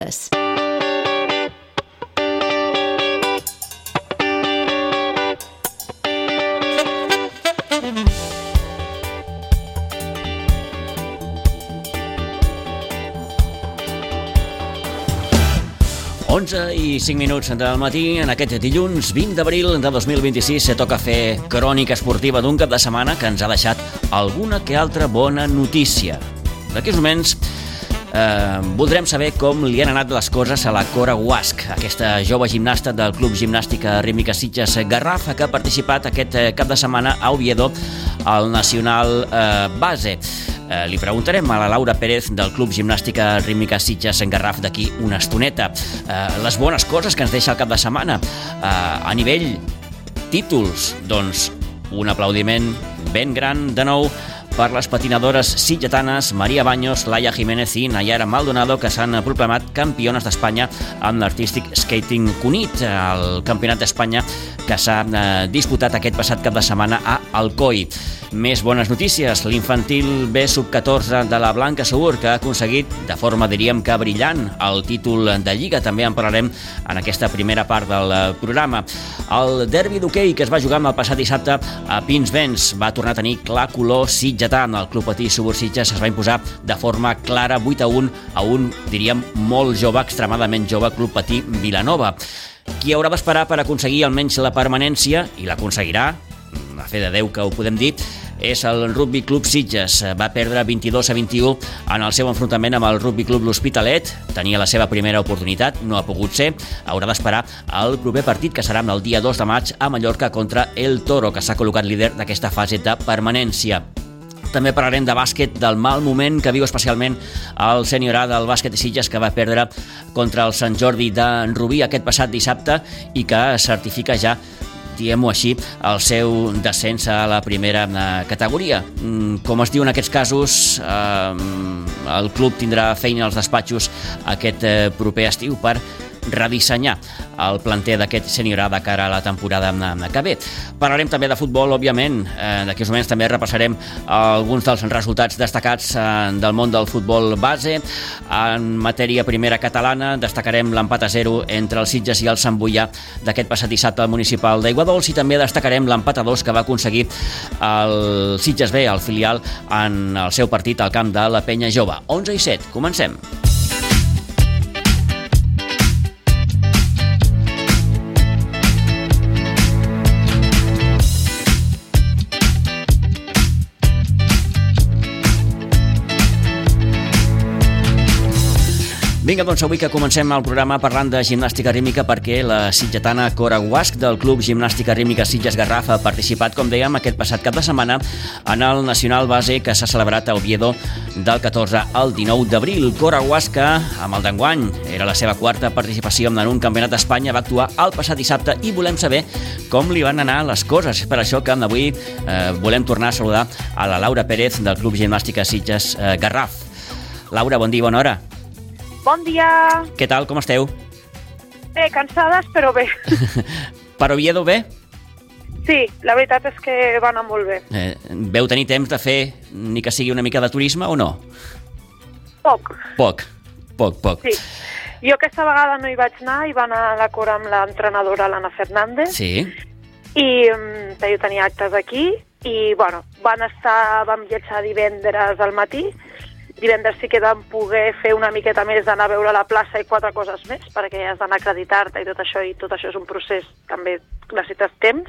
(11:05) del matí, en aquest dilluns 20 d'abril de 2026, se toca fer crònica esportiva d'un cap de setmana que ens ha deixat alguna que altra bona notícia. D'aquí uns moments voldrem saber com li han anat les coses a la Cora Guasch, aquesta jove gimnasta del Club Gimnàstica Rítmica Sitges Garraf, que ha participat aquest cap de setmana a Oviedo al Nacional Base. Li preguntarem a la Laura Pérez del Club Gimnàstica Rítmica Sitges Garraf d'aquí una estoneta les bones coses que ens deixa el cap de setmana. A nivell títols, doncs un aplaudiment ben gran de nou per les patinadores sitgetanes Maria Baños, Laia Jiménez i Nayara Maldonado, que s'han proclamat campiones d'Espanya amb l'Artistic Skating Cunit, el campionat d'Espanya que s'ha disputat aquest passat cap de setmana a Alcoi. Més bones notícies, l'infantil B sub-14 de la Blanca Segur, que ha aconseguit de forma, diríem que brillant, el títol de Lliga. També en parlarem en aquesta primera part del programa. El derbi d'hoquei que es va jugar el passat dissabte a Pinsbens va tornar a tenir clar color sitgetà. El Club Patí Subur Sitges es va imposar de forma clara 8-1 a un, diríem, molt jove, extremadament jove, Club Patí Vilanova. Qui haurà d'esperar per aconseguir almenys la permanència, i l'aconseguirà, a fe de Déu que ho podem dir, és el Rugby Club Sitges. Va perdre 22-21 en el seu enfrontament amb el Rugby Club L'Hospitalet. Tenia la seva primera oportunitat, no ha pogut ser. Haurà d'esperar el proper partit, que serà el dia 2 de maig a Mallorca contra el Toro, que s'ha col·locat líder d'aquesta fase de permanència. També parlarem de bàsquet, del mal moment que viu especialment el sènior A del bàsquet de Sitges, que va perdre contra el Sant Jordi de Rubí aquest passat dissabte i que certifica ja, diguem-ho així, el seu descens a la primera categoria. Com es diu en aquests casos, el club tindrà feina als despatxos aquest proper estiu per redissenyar el planter d'aquest sènior A de cara a la temporada que ve. Parlarem també de futbol, òbviament. D'aquí uns moments també repassarem alguns dels resultats destacats del món del futbol base. En matèria primera catalana destacarem l'empat a 0 entre el Sitges i el Sant Boià d'aquest passat dissabte al municipal d'Aiguadols, i també destacarem l'empat a 2 que va aconseguir el Sitges B, el filial, en el seu partit al camp de la Penya Jove. 11:07, comencem. Vinga, doncs avui que comencem el programa parlant de gimnàstica rítmica, perquè la sitgetana Cora Guasch del Club Gimnàstica Rítmica Sitges Garraf ha participat, com dèiem, aquest passat cap de setmana en el Nacional Base que s'ha celebrat a Oviedo del 14 al 19 d'abril. Cora Guasch, que amb el d'enguany era la seva quarta participació en un campionat d'Espanya, va actuar el passat dissabte i volem saber com li van anar les coses. És per això que avui volem tornar a saludar a la Laura Pérez del Club Gimnàstica Sitges Garraf. Laura, bon dia, bona hora. Bon dia. Què tal, com esteu? Bé, cansades, però bé. Per Oviedo bé? Sí, la veritat és que va anar molt bé. Veu tenir temps de fer ni que sigui una mica de turisme o no? Poc. Poc. Sí. Jo aquesta vegada no hi vaig anar, i va anar a la Cora amb l'entrenadora l'Anna Fernández. Sí. I jo tenia actes aquí, i bueno, vam viatjar divendres al matí. Divendres sí que vam poder fer una miqueta més d'anar a veure la plaça i 4 coses més, perquè has d'anar a acreditar-te i tot això és un procés, també necessites temps,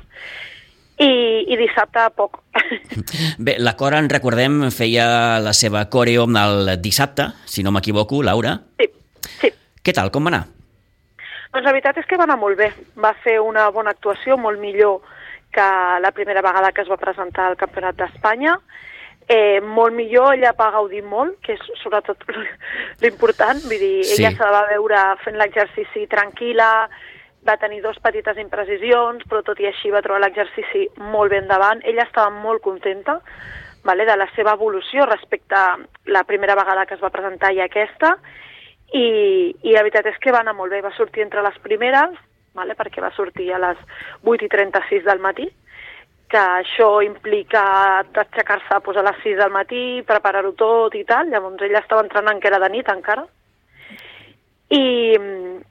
i dissabte poc. Bé, la Cora, en recordem, feia la seva coreo el dissabte, si no m'equivoco, Laura. Sí. Què tal, com va anar? Doncs la veritat és que va anar molt bé. Va fer una bona actuació, molt millor que la primera vegada que es va presentar al Campionat d'Espanya. Molt millor, ella va gaudir molt, que és sobretot l'important. Vull dir, ella se la va veure fent l'exercici tranquil·la, va tenir 2 petites imprecisions, però tot i així va trobar l'exercici molt bé endavant. Ella estava molt contenta, de la seva evolució respecte a la primera vegada que es va presentar i aquesta, i la veritat és que va anar molt bé. Va sortir entre les primeres, perquè va sortir a les 8:36 del matí, que això implica aixecar-se a les 6 del matí, preparar-ho tot i tal. Llavors ella estava entrenant, que era de nit encara. I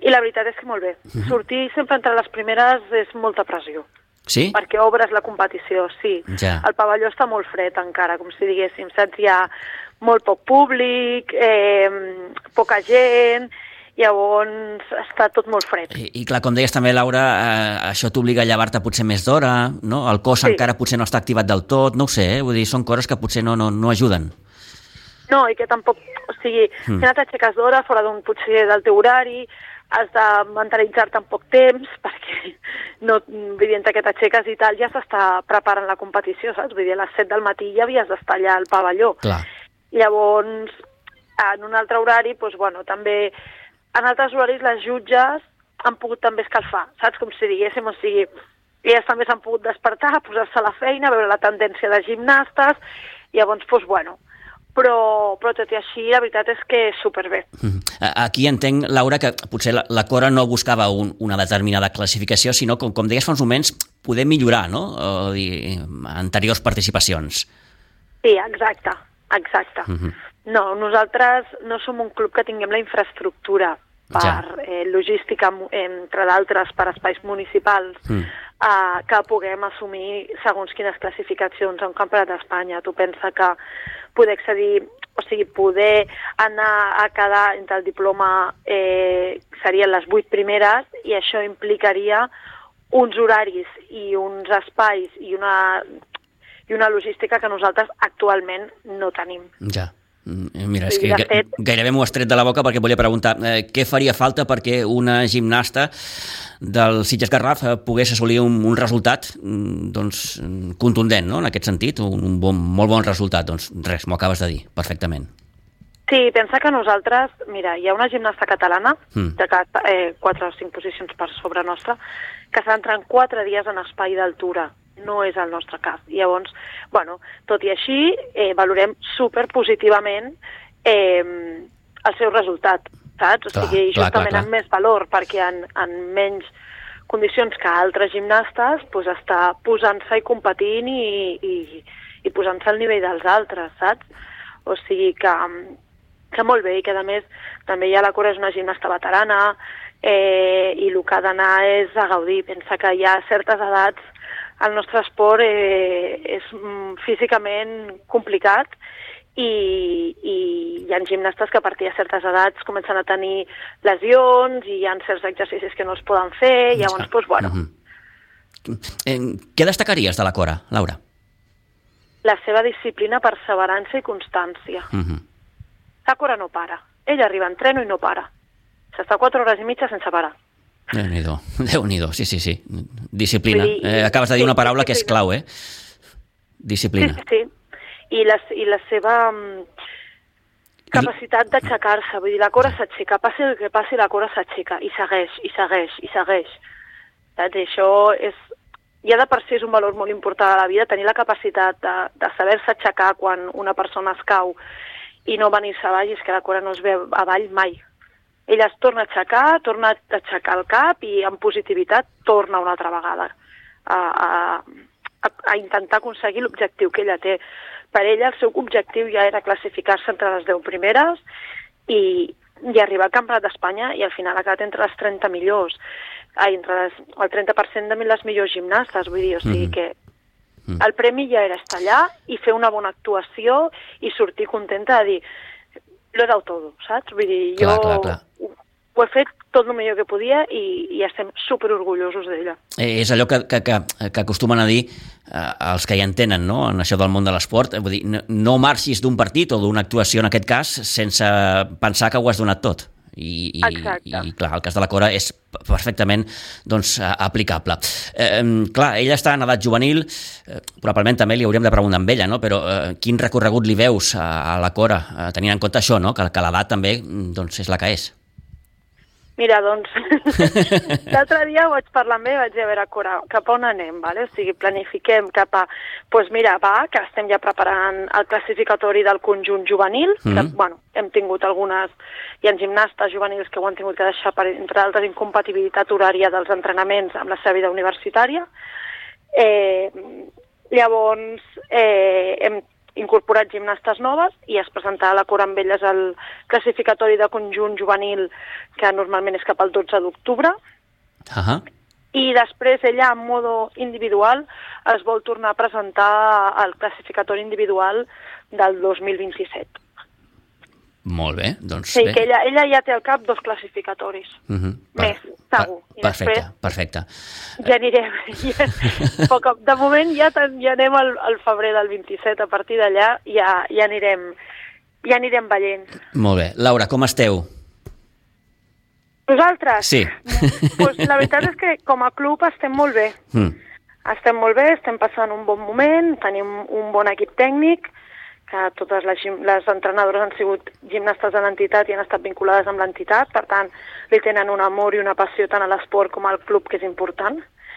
I la veritat és que molt bé. Sortir sempre entre les primeres és molta pressió. Sí? Perquè obres la competició, sí. Ja. El pavelló està molt fred encara, com si diguéssim, saps? Hi ha molt poc públic, poca gent, llavors està tot molt fred. I clar, com deies també, Laura, això t'obliga a llevar-te potser més d'hora, no? El cos encara potser no està activat del tot, no ho sé, vull dir, són coses que potser no ajuden. No, i que tampoc, o sigui, si no t'aixeques d'hora, fora potser del teu horari, has de mentalitzar-te en poc temps, perquè no, vull que t'aixeques i tal, ja s'està preparant la competició, saps? Vull dir, a les 7 del matí ja havies d'estar allà al pavelló. Clar. Llavors, en un altre horari, doncs, bueno, també, en altres horaris les jutges han pogut també escalfar, saps? Com si diguéssim, o sigui, elles també s'han pogut despertar, posar-se a la feina, veure la tendència de gimnastes, llavors, doncs, bueno, però tot i així, la veritat és que superbé. Aquí entenc, Laura, que potser la Cora no buscava una determinada classificació, sinó, com deies fa uns moments, poder millorar, no? Anteriors participacions. Sí, exacte. No, nosaltres no som un club que tinguem la infraestructura per logística, entre d'altres, per espais municipals, que puguem assumir segons quines classificacions a un campionat d'Espanya. Tu pensa que poder accedir, o sigui, poder anar a quedar entre el diploma serien les 8 primeres, i això implicaria uns horaris i uns espais i una logística que nosaltres actualment no tenim. Ja. Mira, és que gairebé m'ho has tret de la boca, perquè volia preguntar què faria falta perquè una gimnasta del Sitges Garraf pogués assolir un resultat contundent, no? En aquest sentit, un molt bon resultat. Doncs res, m'ho acabes de dir perfectament. Sí, pensa que nosaltres, mira, hi ha una gimnasta catalana de 4 o 5 posicions per sobre nostra, que s'entra en 4 dies en espai d'altura. No és el nostre cas. Llavors, bueno, tot i així, valorem superpositivament el seu resultat, saps? O sigui, justament amb més valor, perquè en menys condicions que altres gimnastes, doncs està posant-se i competint i posant-se al nivell dels altres, saps? O sigui que molt bé, i que a més també ja la Cora és una gimnasta veterana, i el que ha d'anar és a gaudir. Pensa que hi ha certes edats, el nostre esport és físicament complicat, i hi ha gimnastes que a partir de certes edats comencen a tenir lesions i hi ha certs exercicis que no es poden fer, llavors, doncs, bueno. Què destacaries de la Cora, Laura? La seva disciplina, perseverança i constància. La Cora no para. Ella arriba a entreno i no para. S'està 4 hores i mitja sense parar. Déu-n'hi-do, sí. Disciplina. Acabes de dir una paraula que és clau, Disciplina. Sí. I la seva capacitat d'aixecar-se. Vull dir, la Cora s'aixeca, passi el que passi, la Cora s'aixeca, i segueix. Saps? I això ja de per si és un valor molt important a la vida, tenir la capacitat de saber-se aixecar quan una persona es cau i no venir-se avall, és que la Cora no es ve avall mai. Ella es torna a aixecar el cap i amb positivitat torna una altra vegada a intentar aconseguir l'objectiu que ella té. Per ella el seu objectiu ja era classificar-se entre les 10 primeres i arribar al Campionat d'Espanya, i al final ha quedat entre les 30 millors, entre el 30% de les millors gimnastes, vull dir, o sigui que el premi ja era estar allà i fer una bona actuació i sortir contenta de dir lo he dado todo, saps? Vull dir, jo ho he fet tot el millor que podia i estem superorgullosos d'ella. És allò que acostumen a dir els que hi entenen, no?, en això del món de l'esport. Vull dir, no marxis d'un partit o d'una actuació, en aquest cas, sense pensar que ho has donat tot. I clar, el cas de la Cora és perfectament aplicable. Clar, ella està en edat juvenil, probablement també li hauríem de preguntar amb ella, no? Però quin recorregut li veus a la Cora, tenint en compte això, no?, que l'edat també és la que és? Mira, doncs, l'altre dia vaig parlar amb ella i vaig dir, a veure, Cora, cap on anem, vale? O sigui, planifiquem cap a... Doncs mira, que estem ja preparant el classificatori del conjunt juvenil, que, bueno, hem tingut algunes... Hi ha gimnastes juvenils que ho han tingut que deixar, entre d'altres, incompatibilitat horària dels entrenaments amb la seva vida universitària. Llavors, hem incorporat gimnastes noves i es presentarà a la Cora amb elles el classificatori de conjunt juvenil, que normalment és cap al 12 d'octubre. I després ella, en modo individual, es vol tornar a presentar el classificatori individual del 2027. Molt bé, doncs sí, bé. Que ella ja té al cap 2 classificatoris. Més, segur. Perfecte. Ja anirem. De moment ja anem al febrer del 27, a partir d'allà ja anirem veient. Molt bé. Laura, com esteu? Nosaltres? Sí. Pues la veritat és que com a club estem molt bé. Estem molt bé, estem passant un bon moment, tenim un bon equip tècnic, que totes les entrenadores han sigut gimnastes de l'entitat i han estat vinculades amb l'entitat, per tant, li tenen un amor i una passió tant a l'esport com al club, que és important.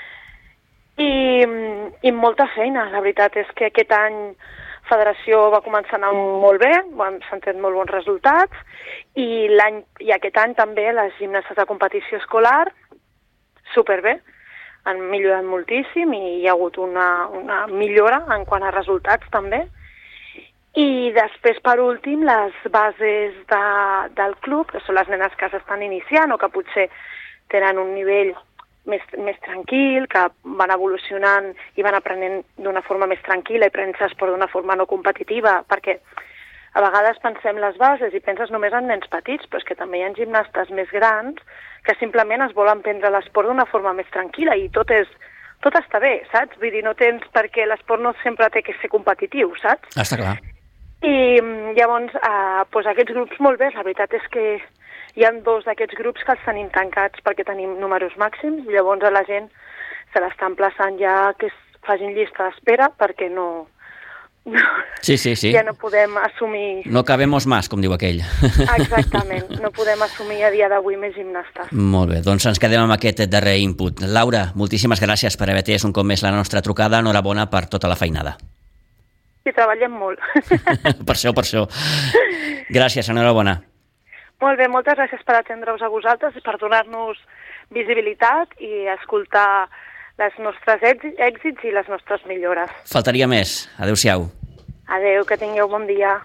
I molta feina. La veritat és que aquest any Federació va començar a anar molt bé, s'han tret molt bons resultats, i aquest any també les gimnastes de competició escolar, superbé, han millorat moltíssim i hi ha hagut una millora en quant a resultats també. I després, per últim, les bases del club, que són les nenes que s'estan iniciant o que potser tenen un nivell més tranquil, que van evolucionant i van aprenent d'una forma més tranquil·la i prenent l'esport d'una forma no competitiva, perquè a vegades pensem les bases i penses només en nens petits, però és que també hi ha gimnastes més grans que simplement es volen prendre l'esport d'una forma més tranquil·la i tot està bé, saps? Vull dir, no tens perquè l'esport no sempre té que ser competitiu, saps? Està clar. I llavors, aquests grups molt bé, la veritat és que hi ha 2 d'aquests grups que els tenim tancats perquè tenim números màxims, llavors a la gent se l'està emplaçant ja que facin llista d'espera perquè no... Sí. Ja no podem assumir... No cabemos más, com diu aquell. Exactament, no podem assumir a dia d'avui més gimnastes. Molt bé, doncs ens quedem amb aquest darrer input. Laura, moltíssimes gràcies per haver atès un cop més la nostra trucada. Enhorabona per tota la feinada. Sí, treballem molt. Per això. Gràcies, enhorabona. Molt bé, moltes gràcies per atendre-us a vosaltres i per donar-nos visibilitat i escoltar els nostres èxits i les nostres millores. Faltaria més. Adéu-siau. Adéu, que tingueu bon dia.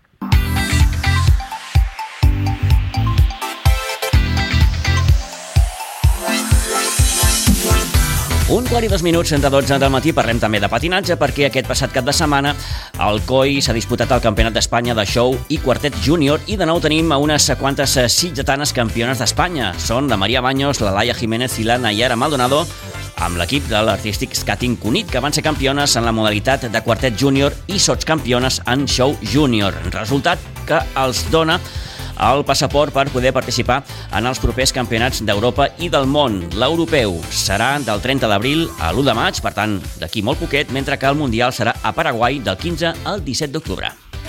1:02 de 12 del matí. Parlem també de patinatge perquè aquest passat cap de setmana al COI s'ha disputat el Campionat d'Espanya de show i quartet júnior i de nou tenim a unes quantes sitgetanes campiones d'Espanya. Són la Maria Baños, la Laia Jiménez i la Nayara Maldonado amb l'equip de l'Artístic Skating Cunit, que van ser campiones en la modalitat de quartet júnior i sotscampiones en show júnior. Resultat que els dona el passaport per poder participar en els propers campionats d'Europa i del món. L'europeu serà del 30 d'abril a l'1 de maig, per tant, d'aquí molt poquet, mentre que el mundial serà a Paraguai del 15 al 17 d'octubre.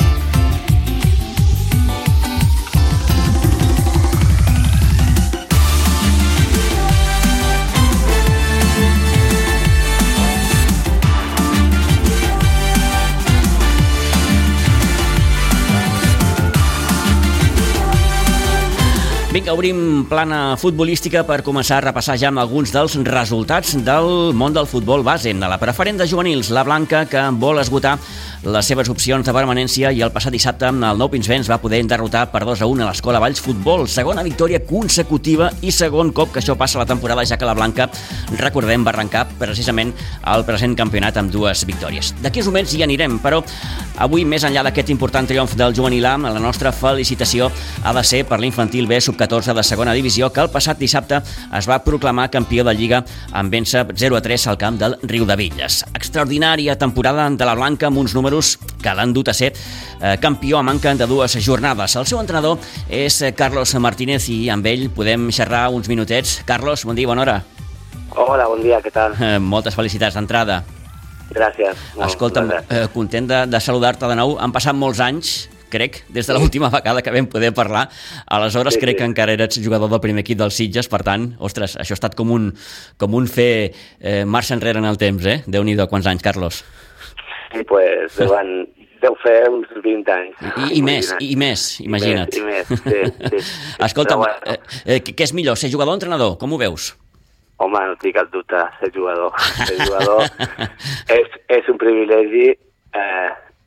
Vinga, obrim plana futbolística per començar a repassar ja amb alguns dels resultats del món del futbol base. A la preferent de juvenils, la Blanca, que vol esgotar les seves opcions de permanència i el passat dissabte el Nou Pinsbens va poder derrotar per 2-1 a l'Escola Valls Futbol. Segona victòria consecutiva i segon cop que això passa a la temporada, ja que la Blanca, recordem, va arrencar precisament el present campionat amb 2 victòries. D'aquí uns moments hi anirem, però avui, més enllà d'aquest important triomf del juvenil A, la nostra felicitació ha de ser per l'infantil B sub-14 de segona divisió, que el passat dissabte es va proclamar campió de Lliga amb vèncer 0-3 al camp del Riudebitlles. Extraordinària temporada de la Blanca amb uns números que l'han dut a ser campió a manca de 2 jornades. El seu entrenador és Carlos Martínez i amb ell podem xerrar uns minutets. Carlos, bon dia, bona hora. Hola, bon dia, què tal? Moltes felicitats d'entrada. Gràcies. Escolta'm, content de saludar-te de nou. Han passat molts anys, crec, des de l'última vegada que vam poder parlar. Aleshores, crec que encara eres jugador del primer equip dels Sitges, per tant, ostres, això ha estat com un fer marxa enrere en el temps, eh? Déu-n'hi-do, quants anys, Carlos? Sí, pues deu fer uns 20 anys. I més, imagina't. I més, sí. Escolta'm, què és millor, ser jugador o entrenador? Com ho veus? Home, no tinc cap dubte, ser jugador. Ser jugador és un privilegi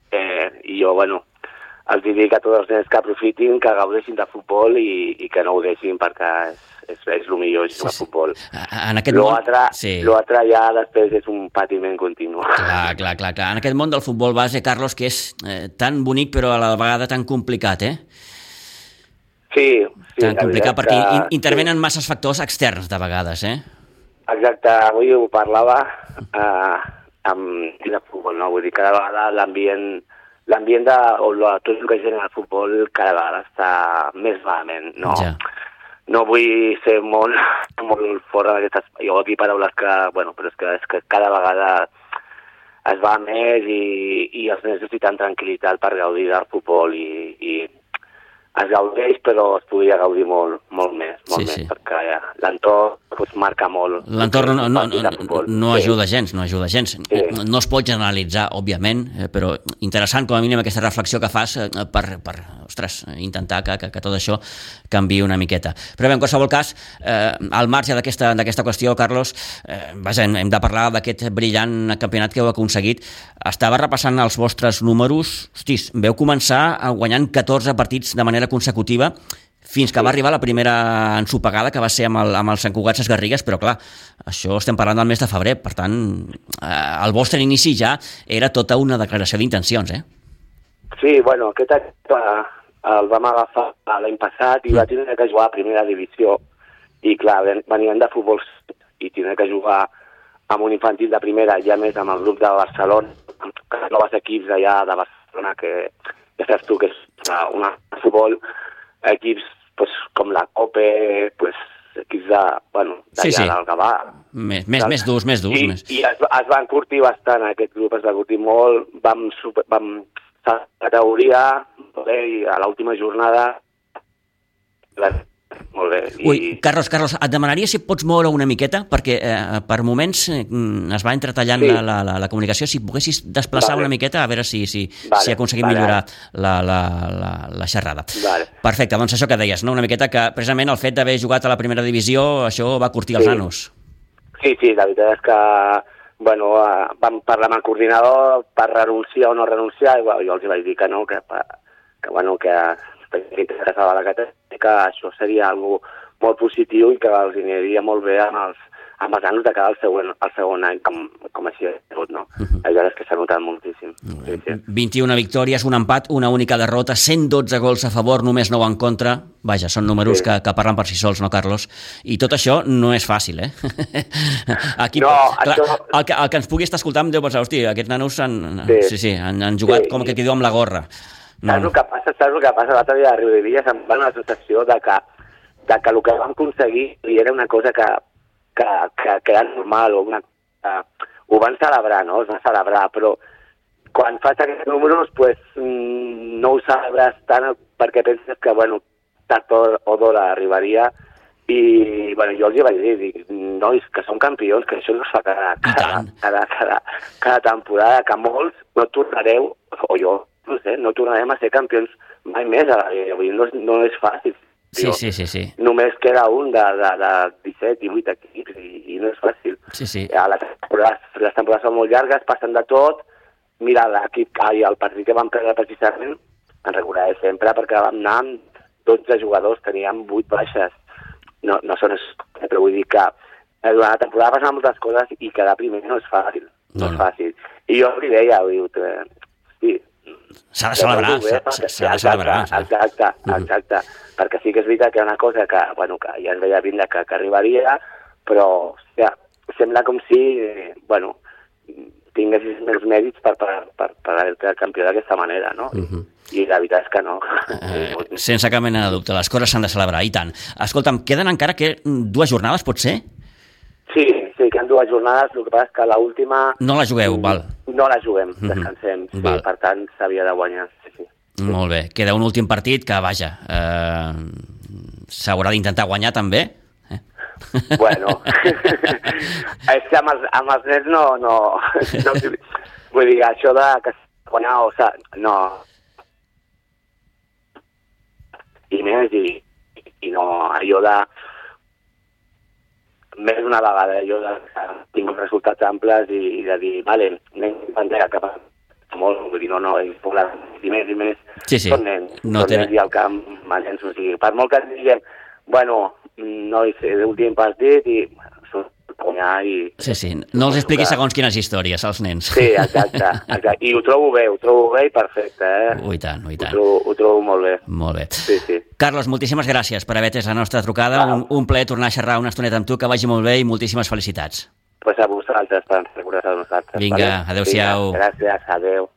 I jo, bueno, els dic a tots els nens que aprofitin, que gaudeixin de futbol i que no ho deixin perquè és el millor jugar a futbol. En aquest món... L'altre ja després és un patiment continu. Clar. En aquest món del futbol base, Carlos, que és tan bonic però a la vegada tan complicat, Sí. Tan complicat perquè intervenen masses factors externs de vegades, Exacte, avui ho parlava amb el futbol, no? Vull dir, cada vegada l'ambient tot el que genera el futbol cada vegada està més malament, no? Ja. No vull ser molt fora d'aquestes... Jo aquí paraules que... Bueno, però és que cada vegada es va més i els nens necessiten tranquil·litat per gaudir del futbol i es gaudeix, però es podria gaudir molt més, perquè l'entorn marca molt. L'entorn no ajuda gens, Sí. No es pot generalitzar, òbviament, però interessant com a mínim aquesta reflexió que fas per intentar que tot això canviï una miqueta. Però bé, en qualsevol cas, al marge d'aquesta qüestió, Carlos, hem de parlar d'aquest brillant campionat que heu aconseguit. Estava repassant els vostres números. Hostis, veu començar guanyant 14 partits de manera consecutiva fins que va arribar la primera ensopegada, que va ser amb el Sant Cugat Sesgarrigues, però clar, això estem parlant del mes de febrer, per tant, el vostre inici ja era tota una declaració d'intencions, Sí, bueno, aquest any el vam agafar l'any passat i va tenir que jugar a primera divisió i clar, venien de futbol i tenir que jugar amb un infantil de primera, ja més amb el grup de Barcelona, amb els nous equips d'allà de Barcelona, que ja saps tu que és un futbol, equips com la Cope, equips d'allà del Gavà. Més durs. I es van curtir bastant, aquest grup es va curtir molt, vam categoria, i a l'última jornada molt bé. Ui, Carlos, et demanaria si pots moure una miqueta, perquè per moments es va entretallant la comunicació, si poguessis desplaçar una miqueta, a veure si aconseguim millorar la xerrada. Perfecte, doncs això que deies, no? Una miqueta que precisament el fet d'haver jugat a la primera divisió, això va curtir els nanos. Sí, la veritat és que vam parlar amb el coordinador per renunciar o no renunciar, i jo els vaig dir que no, que interessava la categoria, això seria algo molt positiu i que els aniria molt bé amb els nanos de cada el segon any, com així ha sigut, no? La veritat és que s'ha notat moltíssim. 21 victòries, un empat, una única derrota, 112 gols a favor, només 9 en contra. Vaja, són números que parlen per si sols, no, Carlos? I tot això no és fàcil, Aquí, el que ens pugui estar escoltant deu pensar, hosti, aquests nanos han jugat com que diu amb la gorra. Saps el que passa? L'altre dia a Riudebitlles em va una sensació de que el que vam aconseguir era una cosa que era normal, ho van celebrar, no? Es va celebrar, però quan fas aquests números no ho celebres tant perquè penses que, tard o d'hora arribaria i, jo els hi vaig dir, nois, que són campions, que això no es fa cada temporada, que molts no tornareu, o jo, no tornarem a ser campions mai més a la Lliga, no és fàcil. Sí. Només queda un de 17, 18 equips i no és fàcil. Sí. Les temporades són molt llargues, passen de tot. Mira, l'equip i el partit que vam perdre precisament, en recordaré sempre, perquè vam anar amb 12 jugadors, teníem 8 baixes. No són però vull dir que durant la temporada passen moltes coses i quedar primer no és fàcil. No és fàcil. I jo li deia, s'ha de celebrar. Exacte. Perquè sí que és veritat que era una cosa que ja ens veia vindre que arribaria, però sembla com si tinguessis més mèrits per haver-te campió d'aquesta manera, no? I la veritat és que no. Sense cap mena de dubte, les coses s'han de celebrar, i tant. Escolta'm, queden encara 2 jornades, pot ser? Sí, queden 2 jornades, el que passa és que l'última... No la jugueu, val. No la juguem, descansem, per tant s'havia de guanyar, sí. Molt bé, queda un últim partit que, vaja, s'haurà d'intentar guanyar també? Bueno, és que amb els nens no vull dir, això de que guanyar no, i més, i no, allò de més d'una vegada, allò de tinc resultats amples i de dir, vale, anem a cap a molt, vull dir, no, ells poblen i més, sí. són nens, i al camp, nens, o sigui, per molt que diguem, bueno, no hi sé, l'últim partit i surt a guanyar i... Sí, no els expliquis segons quines històries, als nens. Sí, exacte, i ho trobo bé i perfecte, I tant. Ho trobo molt bé. Molt bé. Sí. Carlos, moltíssimes gràcies per haver atès la nostra trucada, un plaer tornar a xerrar una estoneta amb tu, que vagi molt bé i moltíssimes felicitats. Pues a vosaltres, per recordar a nosaltres. Vinga, adeu-siau. Gràcies, adeu.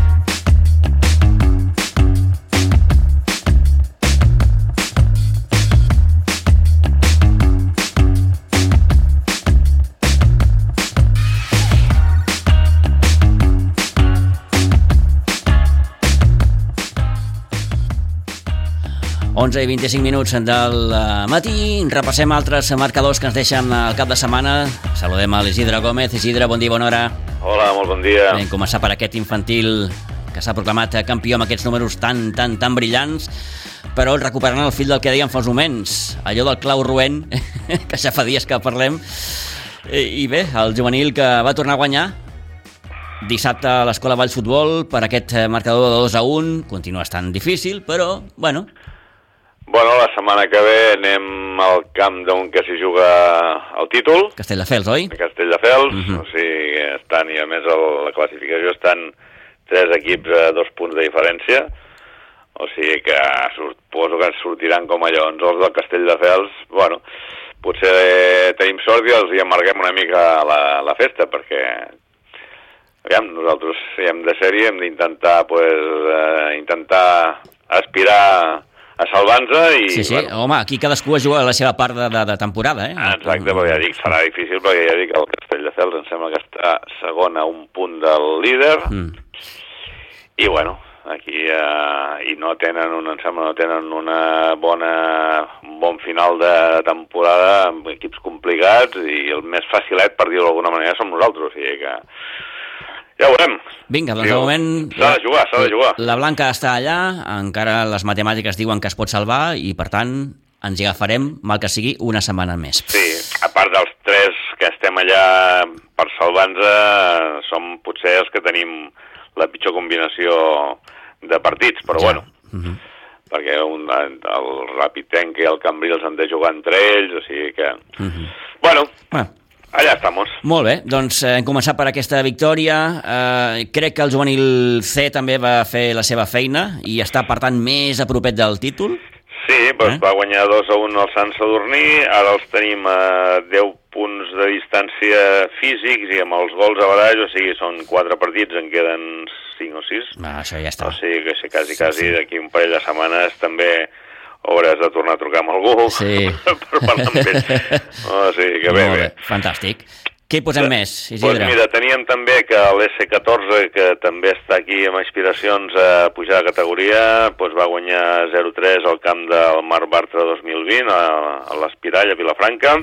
Onze i 25 minuts del matí. Repassem altres marcadors que ens deixen el cap de setmana. Saludem a l'Isidre Gómez. Isidre, bon dia, bona hora. Hola, molt bon dia. Vam començar per aquest infantil que s'ha proclamat campió amb aquests números tan brillants, però recuperant el fil del que dèiem fa uns moments, allò del clau roent, que ja fa dies que parlem. I bé, el juvenil que va tornar a guanyar dissabte a l'Escola Valls Futbol per aquest marcador de 2-1. Continua estant difícil, però, bueno, la setmana que ve anem al camp d'un que s'hi juga el títol. Castelldefels, oi? Castelldefels, o sigui, estan, i a més la classificació estan 3 equips a 2 punts de diferència, o sigui que suposo que ens sortiran com a lleons els del Castelldefels. Bueno, potser tenim sort i els hi amarguem una mica la festa, perquè aviam, nosaltres hem de sèrie, hem d'intentar intentar aspirar a salvar-nos i... Sí, bueno, home, aquí cadascú juga la seva part de temporada, Exacte, però ja dic, serà difícil perquè ja dic, el Castelldefels em sembla que està segon a un punt del líder i bueno, aquí i no tenen un bon final de temporada amb equips complicats i el més facilet, per dir-ho d'alguna manera, som nosaltres, o sigui que ja ho veurem. Vinga, doncs de moment... S'ha de jugar. La Blanca està allà, encara les matemàtiques diuen que es pot salvar i, per tant, ens hi agafarem, mal que sigui, una setmana més. Sí, a part dels 3 que estem allà per salvar-nos, som potser els que tenim la pitjor combinació de partits, però bueno, perquè el Rapitenc i el Cambrils han de jugar entre ells, o sigui que... Bueno, allà estamos. Molt bé, doncs hem començat per aquesta victòria. Crec que el juvenil C també va fer la seva feina i està, per tant, més a propet del títol. Sí, doncs va guanyar 2-1 al Sant Sadurní, ara els tenim a 10 punts de distància físics i amb els gols a barall, o sigui, són 4 partits, en queden 5 o 6. Això ja està. O sigui que quasi d'aquí un parell de setmanes també hauràs de tornar a trucar amb algú per parlar amb ell. O sigui que bé. Fantàstic. Què hi posem més, Isidre? Doncs mira, teníem també que l'S14, que també està aquí amb aspiracions a pujar de categoria, doncs va guanyar 0-3 al camp del Marc Bartra 2020, a l'Espirall, a Vilafranca.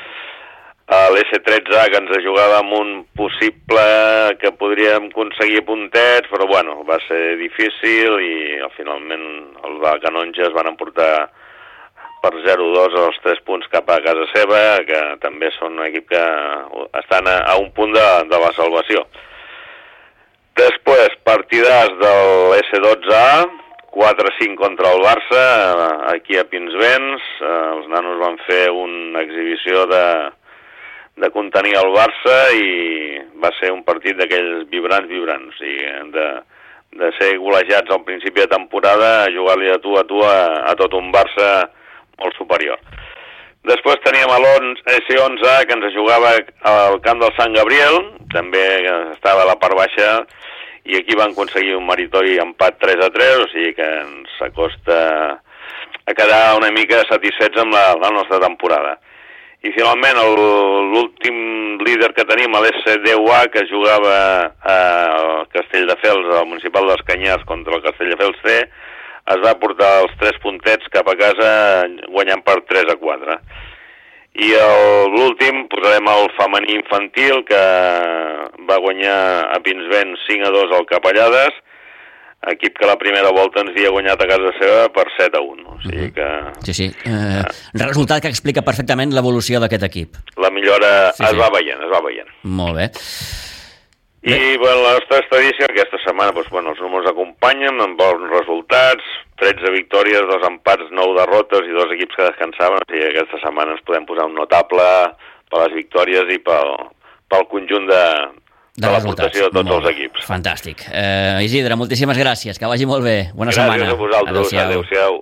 L'S13, que ens jugava amb un possible que podríem aconseguir puntets, però bueno, va ser difícil i finalment els canonges van emportar per 0-2 els 3 punts cap a casa seva, que també són un equip que estan a un punt de la salvació. Després, partidars de l'S12A, 4-5 contra el Barça, aquí a Pinsbens. Els nanos van fer una exhibició de contenir el Barça i va ser un partit d'aquells vibrants, o sigui, de ser golejats al principi de temporada, jugar-li de tu a tot un Barça molt superior. Després teníem l'S11, que ens jugava al camp del Sant Gabriel, també estava a la part baixa, i aquí van aconseguir un meritori empat 3-3, o sigui que ens acosta a quedar una mica satisfets amb la nostra temporada. I finalment l'últim líder que tenim, l'S10A, que jugava a Castelldefels, al municipal dels Canyars, contra el Castelldefels C, es va portar els 3 puntets cap a casa guanyant per 3-4. I l'últim posarem el femení infantil, que va guanyar a Pinsbens 5-2 al Capellades, equip que la primera volta ens havia guanyat a casa seva per 7-1. O sigui que... Sí. Resultat que explica perfectament l'evolució d'aquest equip. La millora es va veient. Molt bé. I la nostra estadística aquesta setmana, els números acompanyen amb bons resultats, 13 victòries, 2 empats, 9 derrotes i 2 equips que descansaven, o sigui, aquesta setmana ens podem posar un notable per les victòries i pel conjunt de l'aportació de tots els equips. Fantàstic. Isidre, moltíssimes gràcies, que vagi molt bé. Bona setmana. Gràcies a vosaltres. Adéu-siau.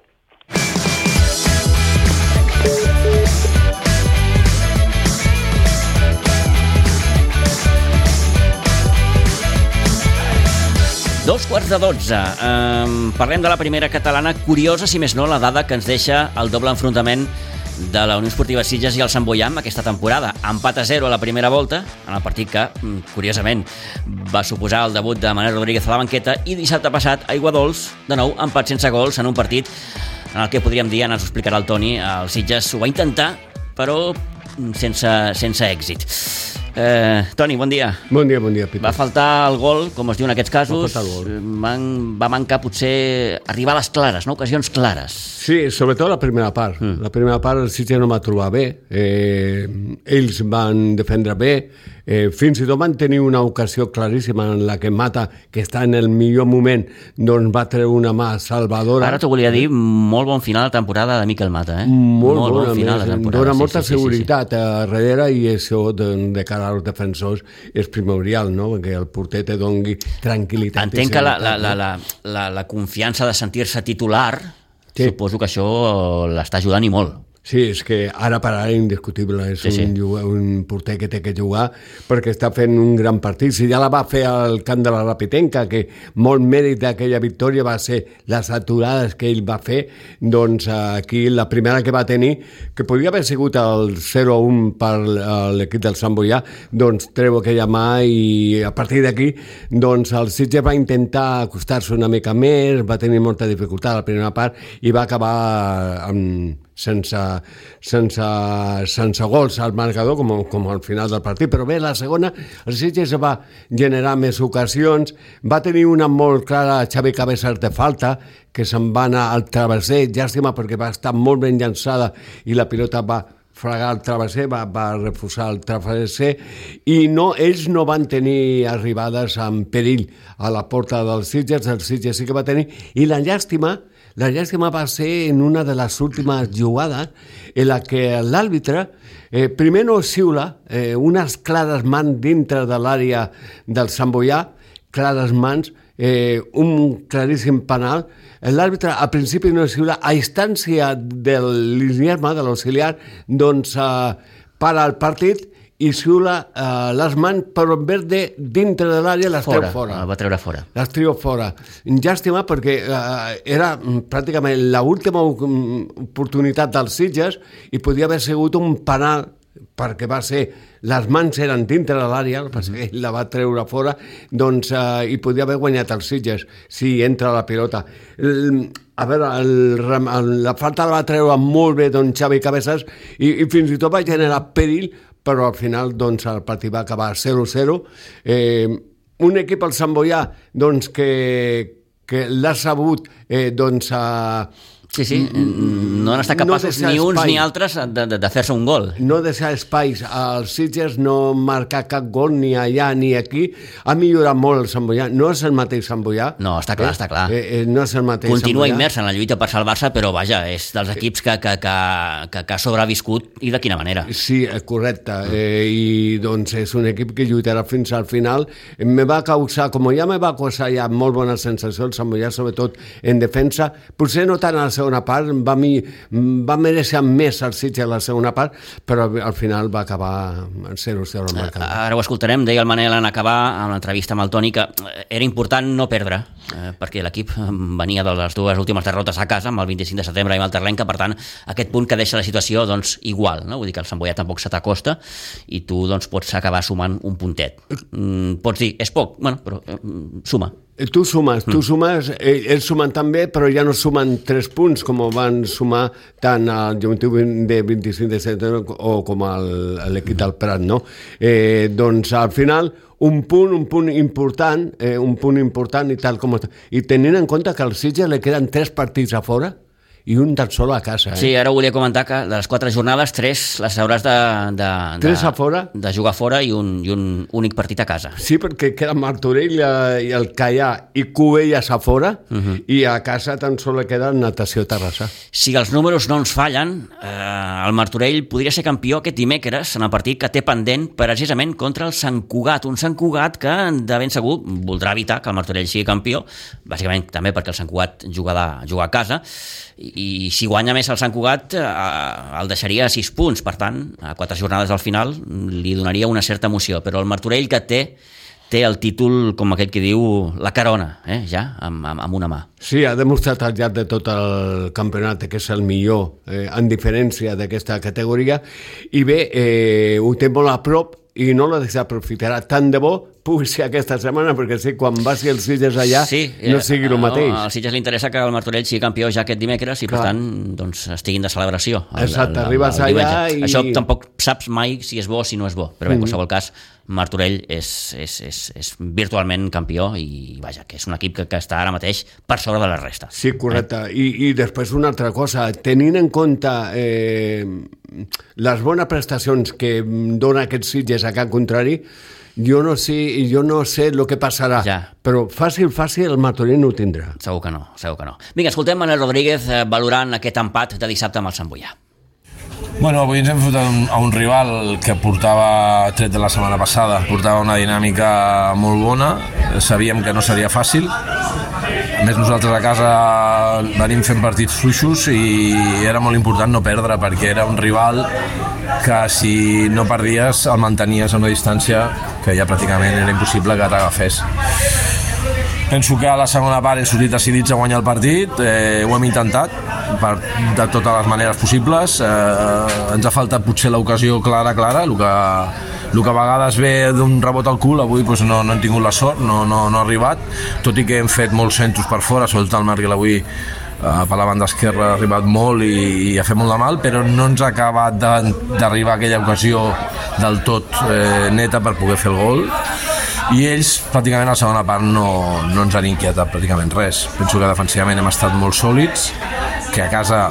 Dos quarts de 12. Parlem de la primera catalana. Curiosa, si més no, la dada que ens deixa el doble enfrontament de la Unió Esportiva Sitges i el Sant Boià aquesta temporada. Empat a 0 a la primera volta, en el partit que, curiosament, va suposar el debut de Manel Rodríguez a la banqueta, i dissabte passat, a Aiguadols, de nou, empat sense gols en un partit en el que podríem dir, ens ho explicarà el Toni, el Sitges ho va intentar, però sense èxit. Toni, bon dia. Bon dia, Peter. Va faltar el gol, com es diu en aquests casos. Va mancar potser arribar a les clares, no? Ocasions clares. Sí, sobretot la primera part. La primera part el Sitges no va trobar bé. Ells van defendre bé. Fins i tot van tenir una ocasió claríssima en la que Mata, que està en el millor moment, doncs va treure una mà salvadora. Ara t'ho volia dir, molt bon final de temporada de Miquel Mata, Molt bon final de temporada. Dona molta seguretat a darrere, i això de cara als defensors és primordial, no? Perquè el porter te doni tranquil·litat. Entenc que la confiança de sentir-se titular, suposo que això l'està ajudant i molt. Sí, és que ara per ara indiscutible és un porter que té que jugar perquè està fent un gran partit. Si ja la va fer al camp de la Rapitenca, que molt mèrit d'aquella victòria va ser les aturades que ell va fer, doncs aquí la primera que va tenir, que podia haver sigut el 0-1 per l'equip del Sant Boià, doncs treu aquella mà, i a partir d'aquí doncs el Sitges va intentar acostar-se una mica més, va tenir molta dificultat a la primera part i va acabar sense gols al marcador, com al final del partit. Però bé, la segona, el Sitges va generar més ocasions, va tenir una molt clara Xavi Cabezas de falta, que se'n va anar al travesser, llàstima perquè va estar molt ben llançada i la pilota va fregar el travesser, va refusar el travesser, i ells no van tenir arribades en perill a la porta dels Sitges. El Sitges sí que va tenir, i la llàstima va ser en una de les últimes jugades en la que l'àrbitre primer no xiula unes clares mans dintre de l'àrea del Sant Boià, clares mans, un claríssim penal. L'àrbitre a principi no xiula, a instància de l'Iniesma, de l'auxiliar, doncs para el partit i xiula les mans, però en vez de dintre de l'àrea les treu fora. Va treure fora. Les treu fora. Llàstima perquè era pràcticament l'última oportunitat dels Sitges i podia haver sigut un penal, perquè les mans eren dintre de l'àrea, perquè ell la va treure fora, doncs i podia haver guanyat els Sitges si entra la pilota. A veure, la falta la va treure molt bé Xavi Cabezas i fins i tot va generar perill, però al final doncs, el partit va acabar 0-0. Un equip, el Sant Boià, doncs, que l'ha sabut doncs, Sí, no han estat capaços ni uns ni altres de fer-se un gol. No deixar espais. Els Sitges no marcar cap gol ni allà ni aquí. Ha millorat molt el Sant Boià. No és el mateix Sant Boià. No, està clar. No és el mateix. Continua immers en la lluita per salvar-se, però vaja, és dels equips que ha sobreviscut, i de quina manera. Sí, correcte. I doncs és un equip que lluitarà fins al final. Me va causar ja molt bona sensació el Sant Boià, sobretot en defensa. Potser no tant a la segona part, va mereixer més el Sitges a la segona part, però al final va acabar 0-0 al marcador. Ara ho escoltarem, deia el Manel en acabar amb l'entrevista amb el Toni que era important no perdre, perquè l'equip venia de les dues últimes derrotes a casa, amb el 25 de setembre i amb el Terlenca, per tant, aquest punt que deixa la situació doncs, igual, no? Vull dir que el Sant Boià tampoc se t'acosta i tu doncs, pots acabar sumant un puntet. Pots dir, és poc, bueno, però suma. Tu sumes, ells sumen també, però ja no sumen 3 punts com van sumar tant el Joventut de 25 de setembre com l'equip del Prat, no? Doncs al final un punt important i tal com està. I tenint en compte que al Sitges li queden 3 partits a fora i un tan sol a casa. Sí, ara volia comentar que de les 4 jornades, 3 les hauràs Tres a fora? De jugar fora i un únic partit a casa. Sí, perquè queda Martorell i el Caià i Cubelles a fora, i a casa tan sol queda Natació Terrassa. Si els números no ens fallen, el Martorell podria ser campió aquest dimecres en el partit que té pendent precisament contra el Sant Cugat, un Sant Cugat que de ben segur voldrà evitar que el Martorell sigui campió, bàsicament també perquè el Sant Cugat juga a casa, i si guanya més el Sant Cugat el deixaria a 6 punts, per tant a 4 jornades al final li donaria una certa emoció, però el Martorell que té el títol, com aquell que diu, la carona, ja, amb una mà. Sí, ha demostrat al llarg de tot el campionat que és el millor en diferència d'aquesta categoria, i bé, ho té molt a prop i no la desaprofitarà. Tant de bo pugui ser aquesta setmana, perquè sí, quan vagi el Sitges allà no sigui el mateix. Al Sitges li interessa que el Martorell sigui campió ja aquest dimecres i per tant doncs, estiguin de celebració. Exacte, arribes allà i... Això tampoc saps mai si és bo o si no és bo, però bé, en qualsevol cas Martorell és virtualment campió i vaja, que és un equip que està ara mateix per sobre de la resta. Sí, correcte. I després una altra cosa, tenint en compte les bones prestacions que dona aquest Sitges a Can Contrari, jo no sé el que passarà, però fàcil el Martorell no ho tindrà. Segur que no. Vinga, escoltem Manel Rodríguez valorant aquest empat de dissabte amb el Sant Boià. Bueno, avui ens hem fotut a un rival que portava, tret de la setmana passada, portava una dinàmica molt bona, sabíem que no seria fàcil. A més, nosaltres a casa venim fent partits fluixos i era molt important no perdre, perquè era un rival que si no perdies el mantenies a una distància que ja pràcticament era impossible que t'agafés. Penso que a la segona part hem sortit decidits a guanyar el partit, ho hem intentat de totes les maneres possibles, ens ha faltat potser l'ocasió clara, el que a vegades ve d'un rebot al cul, avui doncs no hem tingut la sort, no ha arribat, tot i que hem fet molts centros per fora, sobretot el Marguil avui per la banda esquerra ha arribat molt i ha fet molt de mal, però no ens ha acabat d'arribar aquella ocasió del tot neta per poder fer el gol, i ells pràcticament a la segona part no ens han inquietat pràcticament res. Penso que defensivament hem estat molt sòlids, que a casa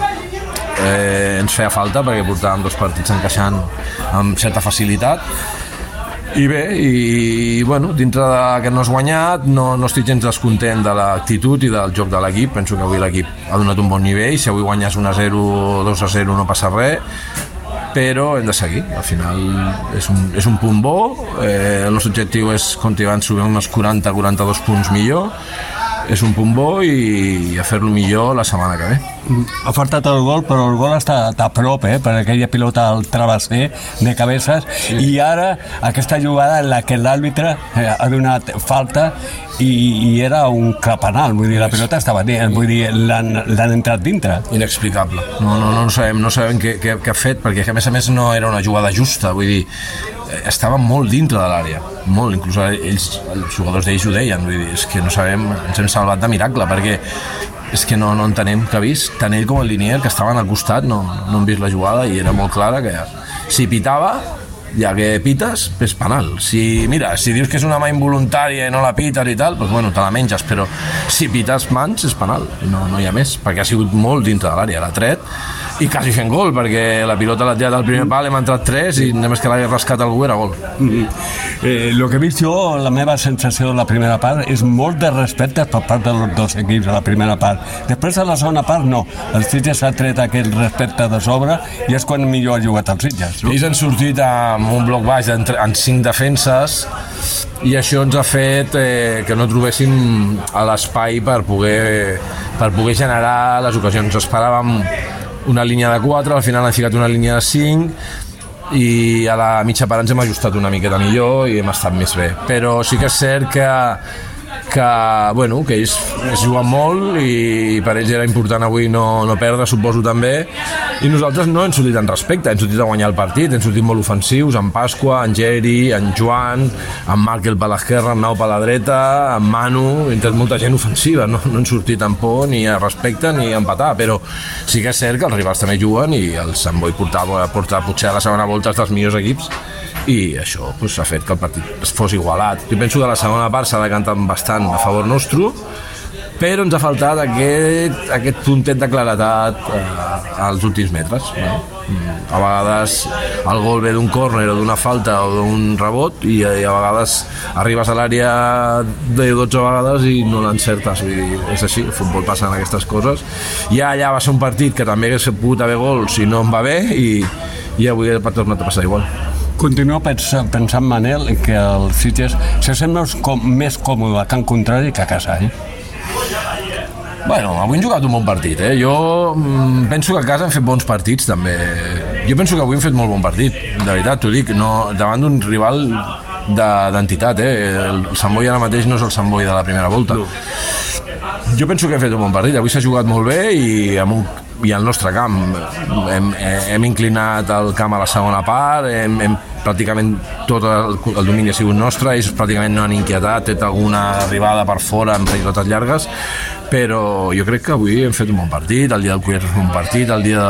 ens feia falta perquè portàvem 2 partits encaixant amb certa facilitat. I bé, bueno, dintre que no has guanyat, no estic gens descontent de l'actitud i del joc de l'equip. Penso que avui l'equip ha donat un bon nivell, si avui guanyes 1-0 o 2-0 no passa res, però hem de seguir. Al final és un punt bo, el nostre objectiu és continuar subint uns 40-42 punts millor, és un punt bo i a fer-lo millor la setmana que ve. Ha faltat el gol, però el gol està a prop, per aquella pilota al travesser de Cabezas, i ara aquesta jugada en la que l'àrbitre ha donat falta i era un clapanal, vull dir, la pilota estava dins, vull dir, l'han entrat dintre. Inexplicable. No sabem què ha fet, perquè a més no era una jugada justa, vull dir, estava molt dintre de l'àrea, molt, inclús els jugadors d'ells ho deien, vull dir, és que no sabem, ens hem salvat de miracle, perquè és que no entenem què ha vist, tant ell com el linier que estaven al costat no han vist la jugada i era molt clara que si pitava, ja que pites, és penal. Si dius que és una mà involuntària i no la pites i tal, doncs bueno, te la menges, però si pites mans és penal, no hi ha més, perquè ha sigut molt dintre de l'àrea, l'ha tret i quasi fent gol, perquè la pilota l'ha tirat al primer pal, hem entrat 3 i només que l'ha rascat algú era gol. El que he vist jo, la meva sensació de la primera part és molt de respecte per part dels 2 equips a la primera part. Després a la segona part no, el Sitges ha tret aquell respecte de sobre i és quan millor ha jugat el Sitges. Ells han sortit amb un bloc baix en 5 defenses i això ens ha fet que no trobéssim l'espai per poder generar les ocasions. Esperàvem una línia de 4, al final han ficat una línia de 5 i a la mitja part ens hem ajustat una miqueta millor i hem estat més bé, però sí que és cert que ells es juguen molt i per ells era important avui no perdre, suposo també, i nosaltres no hem sortit en respecte, hem sortit a guanyar el partit, hem sortit molt ofensius, en Pasqua, en Geri, en Joan, en Markel per l'esquerra, en Nau per la dreta, en Manu, entre molta gent ofensiva, no hem sortit en por ni a respecte ni a empatar, però sí que és cert que els rivals també juguen i el Sant Boi portar potser a la segona volta dels millors equips i això ha fet que el partit fos igualat. Jo penso que la segona part s'ha decantat bastant a favor nostre, però ens ha faltat aquest puntet de claretat als últims metres. A vegades el gol ve d'un córner o d'una falta o d'un rebot i a vegades arribes a l'àrea 10-12 vegades i no l'encertes. És així, el futbol passa en aquestes coses. I allà va ser un partit que també hagués pogut haver gols si no em va bé i avui ha tornat a passar igual. Continua pensant, Manel, que el Sitges se sent més còmode a camp contrari que a casa, Bueno, avui hem jugat un bon partit, Jo penso que a casa hem fet bons partits, també. Jo penso que avui hem fet molt bon partit, de veritat, t'ho dic, no, davant d'un rival d'entitat, El Sant Boi ara mateix no és el Sant Boi de la primera volta. No. Jo penso que hem fet un bon partit, avui s'ha jugat molt bé i al nostre camp hem inclinat el camp a la segona part, pràcticament tot el domini ha sigut nostre, ells pràcticament no han inquietat, té alguna arribada per fora amb pilotes llargues, però jo crec que avui hem fet un bon partit, el dia del Cullers un bon partit, el dia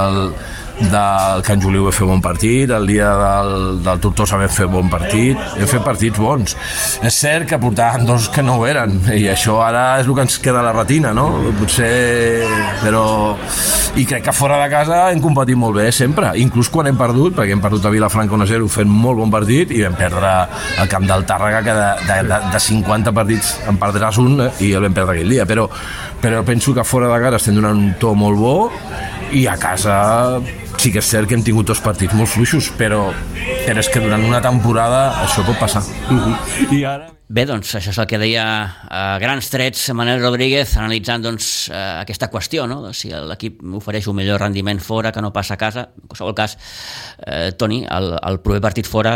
del Can Juliu vam fer bon partit, el dia del Tortosa vam fer bon partit, hem fet partits bons. És cert que portaven dos que no ho eren i això ara és el que ens queda a la retina, no? Potser, però... I crec que fora de casa hem competit molt bé sempre, inclús quan hem perdut, perquè hem perdut a Vilafranca 1-0 fent molt bon partit i vam perdre al camp del Tàrrega, que de 50 partits en perdràs un i el vam perdre aquell dia, però penso que fora de casa estem donant un to molt bo i a casa sí que és cert que hem tingut dos partits molt fluixos, però és que durant una temporada això pot passar. I ara... Bé, doncs això és el que deia a grans trets Manel Rodríguez, analitzant doncs, aquesta qüestió, no? Si l'equip ofereix un millor rendiment fora que no passa a casa. En qualsevol cas, Toni, el proper partit fora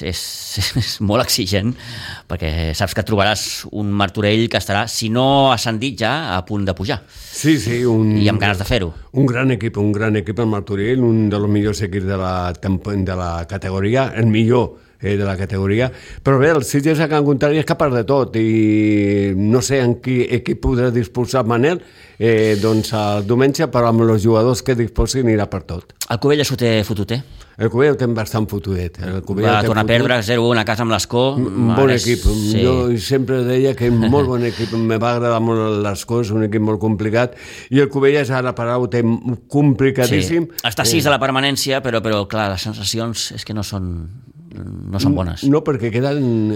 és molt exigent, perquè saps que trobaràs un Martorell que estarà, si no ascendit ja, a punt de pujar. Sí, i amb ganes de fer-ho. Un gran equip el Martorell, un dels millors equips de la categoria, el millor de la categoria, però bé, el Sitges a Can Contrari és capaç de tot i no sé en quin equip podrà disposar Manel, doncs el diumenge, però amb els jugadors que disposin irà per tot. El Cubelles ho té fotut, El Cubelles ho té bastant fotudet. Va tornar a perdre 0-1 a casa amb l'Escó. Un bon equip. Sí. Jo sempre deia que és un molt bon equip. Me va agradar molt l'Escó, és un equip molt complicat. I el Cubelles ara per ara ho té complicadíssim. Sí. Està 6 de la permanència, però clar, les sensacions és que no són bones. No, perquè queden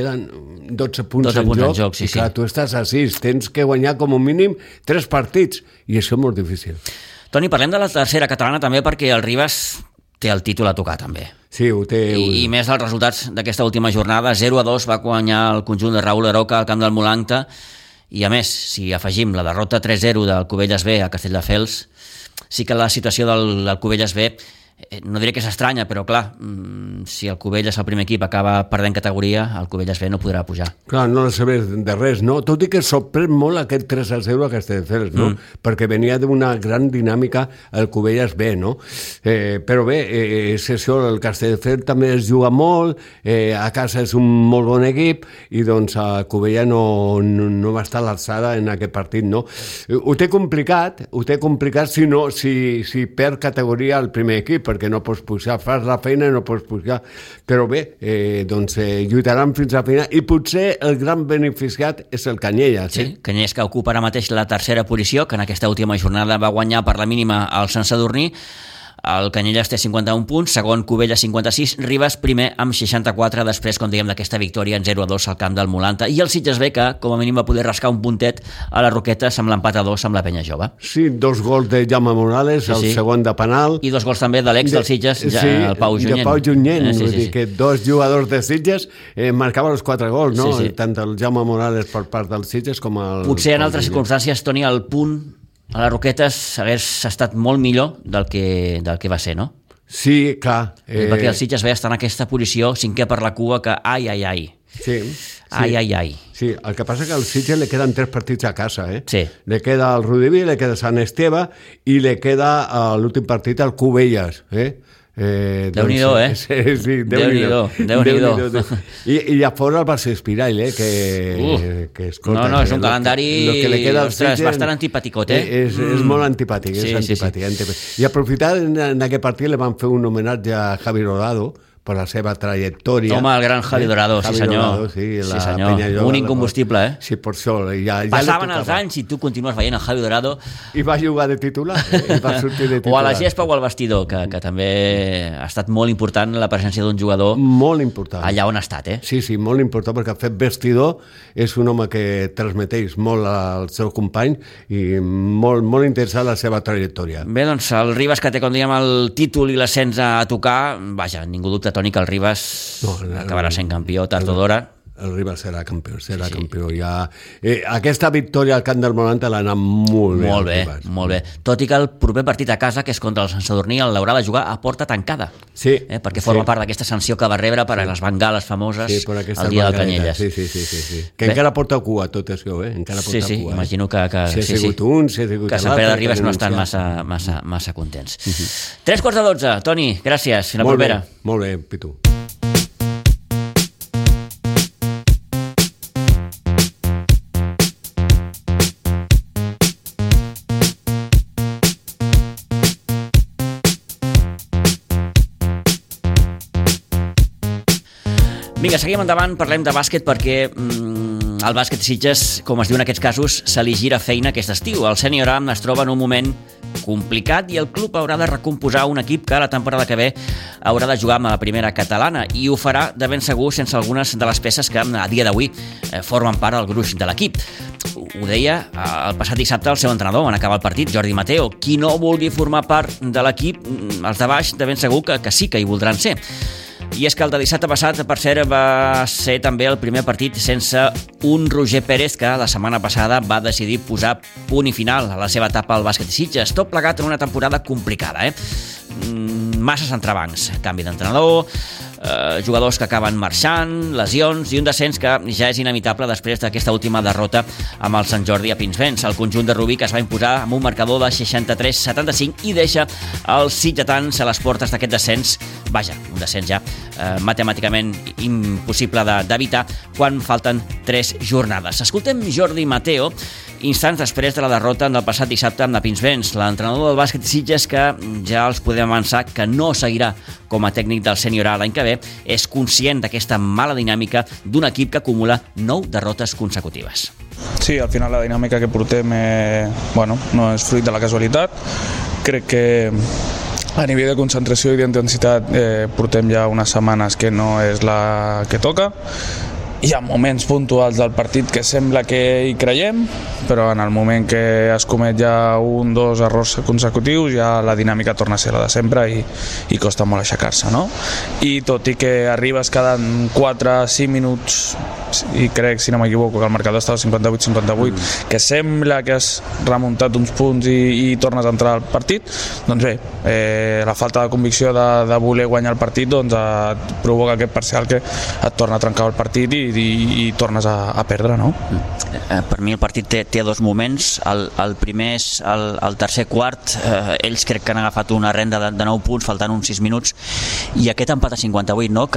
12 punts en joc sí, i clar, tu estàs a 6, tens que guanyar com a mínim 3 partits i això és molt difícil. Toni, parlem de la tercera catalana també perquè el Ribas té el títol a tocar també. Sí, ho té. I més dels resultats d'aquesta última jornada, 0-2 va guanyar el conjunt de Raúl Aroca al camp del Molanta i a més, si afegim la derrota 3-0 del Cubelles B a Castelldefels, sí que la situació del Cubelles B no diré que s'estranya, però clar, si el Cubelles, el primer equip, acaba perdent categoria, el Cubelles B no podrà pujar. Clar, no sabés de res, no? Tot i que sorprèn molt aquest 3-0 a Castelldefels, no? Perquè venia d'una gran dinàmica el Cubelles B, no? Però bé, és això, el Castelldefels també es juga molt, a casa és un molt bon equip, i doncs el Cubelles no va estar a l'alçada en aquest partit, no? Ho té complicat si perd categoria el primer equip, perquè no pots pujar, fas la feina i no pots pujar, però bé, lluitaran fins a final i potser el gran beneficiat és el Canyelles. Sí, Canyelles que ocupa ara mateix la tercera posició, que en aquesta última jornada va guanyar per la mínima al Sant Sadurní. El Canyelles té 51 punts, segon Cubelles 56, Ribas primer amb 64, després, com dèiem, d'aquesta victòria en 0-2 al camp del Molanta, i el Sitges B, que com a mínim va poder rascar un puntet a les Roquetes amb l'empat a 2 amb la Penya Jove. Sí, 2 gols de Jaume Morales, el segon de penal. I 2 gols també de l'ex del Sitges, el Pau Junyent. De Pau Junyent, vull dir que 2 jugadors de Sitges marcaven els 4 gols, no? Sí. Tant el Jaume Morales per part del Sitges com el... Potser en altres circumstàncies, Toni, el punt a les Roquetes hagués estat molt millor del que va ser, no? Sí, clar. Perquè el Sitges B està en aquesta posició, cinquè per la cua, que ai. Sí. Ai. Sí, el que passa és que al Sitges le queden 3 partits a casa, Sí. Le queda el Rudiví, le queda Sant Esteve i le queda l'últim partit al Cubelles, Déu-n'hi-do, Sí, Déu-n'hi-do. I a fora el Barça Espirall, que escolta... No, és un calendari bastant antipaticot, És molt antipàtic, és antipàtic. I aprofitant en aquest partit le van fer un homenatge a Javi Rodado, per la seva trajectòria. Home, el gran Javi Dorado, sí senyor. Sí, senyor. Un incombustible, eh? Sí, per això. Passaven els anys i tu continues veient el Javi Dorado. I va jugar de titular, i va sortir de titular. O a la gespa o al vestidor, que també ha estat molt important la presència d'un jugador molt important allà on ha estat, eh? Sí, molt important, perquè ha fet vestidor, és un home que transmeteix molt al seu company i molt interessant la seva trajectòria. Bé, doncs el Ribas, que té, com dèiem, el títol i l'ascens a tocar, vaja, ningú dubta, Toni, que el Ribas acabarà sent campió tard o d'hora. El Ribas serà campió, campió. Ja, aquesta victòria al Camp del Moranta l'ha anat molt bé. Molt bé. Tot i que el proper partit a casa, que és contra el Sant Sadurní, l'haurà de jugar a porta tancada. Sí. Perquè forma part d'aquesta sanció que va rebre per les bengales famoses el dia del Canyelles. Sí. Que encara porta cua tot això, encara porta cua. Sí, imagino que... Si ha sigut un, si ha sigut que Sant Pere de Ribes no estan massa contents. 3:45, Toni, gràcies. Fins la propera. Molt bé, Pitu. Vinga, seguim endavant, parlem de bàsquet perquè el bàsquet Sitges, com es diu en aquests casos, se li gira feina aquest estiu. El Sènior A es troba en un moment complicat i el club haurà de recomposar un equip que la temporada que ve haurà de jugar amb la primera catalana i ho farà de ben segur sense algunes de les peces que a dia d'avui formen part del gruix de l'equip. Ho deia el passat dissabte el seu entrenador en acabar el partit, Jordi Mateo. Qui no vulgui formar part de l'equip, els de baix de ben segur que sí que hi voldran ser. I és que el de dissabte passat, per cert, va ser també el primer partit sense un Roger Pérez que la setmana passada va decidir posar punt i final a la seva etapa al bàsquet Sitges. Tot plegat en una temporada complicada, masses entrebancs, canvi d'entrenador, jugadors que acaben marxant, lesions i un descens que ja és inevitable després d'aquesta última derrota amb el Sant Jordi a Pinsbens. El conjunt de Rubí que es va imposar amb un marcador de 63-75 i deixa els sitgetans a les portes d'aquest descens, vaja, un descens ja matemàticament impossible d'evitar quan falten 3 jornades. Escoltem Jordi Mateo instants després de la derrota del passat dissabte amb la Pinsbens, l'entrenador del bàsquet Sitges, que ja els podem avançar que no seguirà com a tècnic del Sènior A l'any que ve, és conscient d'aquesta mala dinàmica d'un equip que acumula 9 derrotes consecutives. Sí, al final la dinàmica que portem no és fruit de la casualitat. Crec que a nivell de concentració i d'intensitat portem ja unes setmanes que no és la que toca. Hi ha moments puntuals del partit que sembla que hi creiem, però en el moment que es comet ja 1 o 2 errors consecutius ja la dinàmica torna a ser la de sempre i costa molt aixecar-se, no? I tot i que arribes cada 4-5 minuts i crec, si no m'equivoco, que el marcador estava 58-58, que sembla que has remuntat uns punts i tornes a entrar al partit, doncs bé, la falta de convicció de voler guanyar el partit doncs et provoca aquest parcial que et torna a trencar el partit i tornes a perdre, no? Per mi el partit té 2 moments. El primer és el tercer quart. Ells crec que han agafat una renda de 9 punts, faltant uns 6 minuts, i aquest empat a 58, no?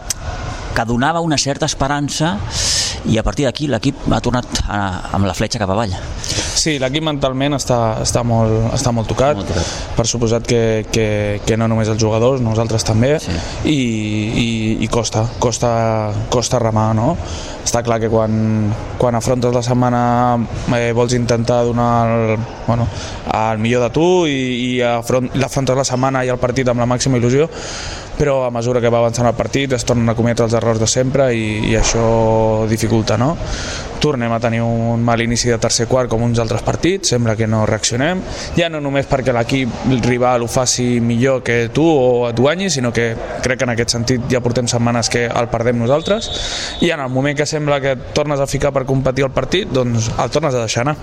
Que donava una certa esperança, i a partir d'aquí l'equip ha tornat amb la fletxa cap avall. Sí, l'equip mentalment està molt tocat. Per suposat que no només els jugadors, nosaltres també, sí. I costa remar, no? Està clar que quan afrontes la setmana vols intentar donar el millor de tu i afrontes la setmana i el partit amb la màxima il·lusió, però a mesura que va avançant el partit es tornen a cometre els errors de sempre i això dificulta, no? Tornem a tenir un mal inici de tercer quart com uns altres partits, sembla que no reaccionem, ja no només perquè l'equip rival ho faci millor que tu o et guanyi, sinó que crec que en aquest sentit ja portem setmanes que el perdem nosaltres, i en el moment que sembla que et tornes a ficar per competir el partit, doncs el tornes a deixar anar.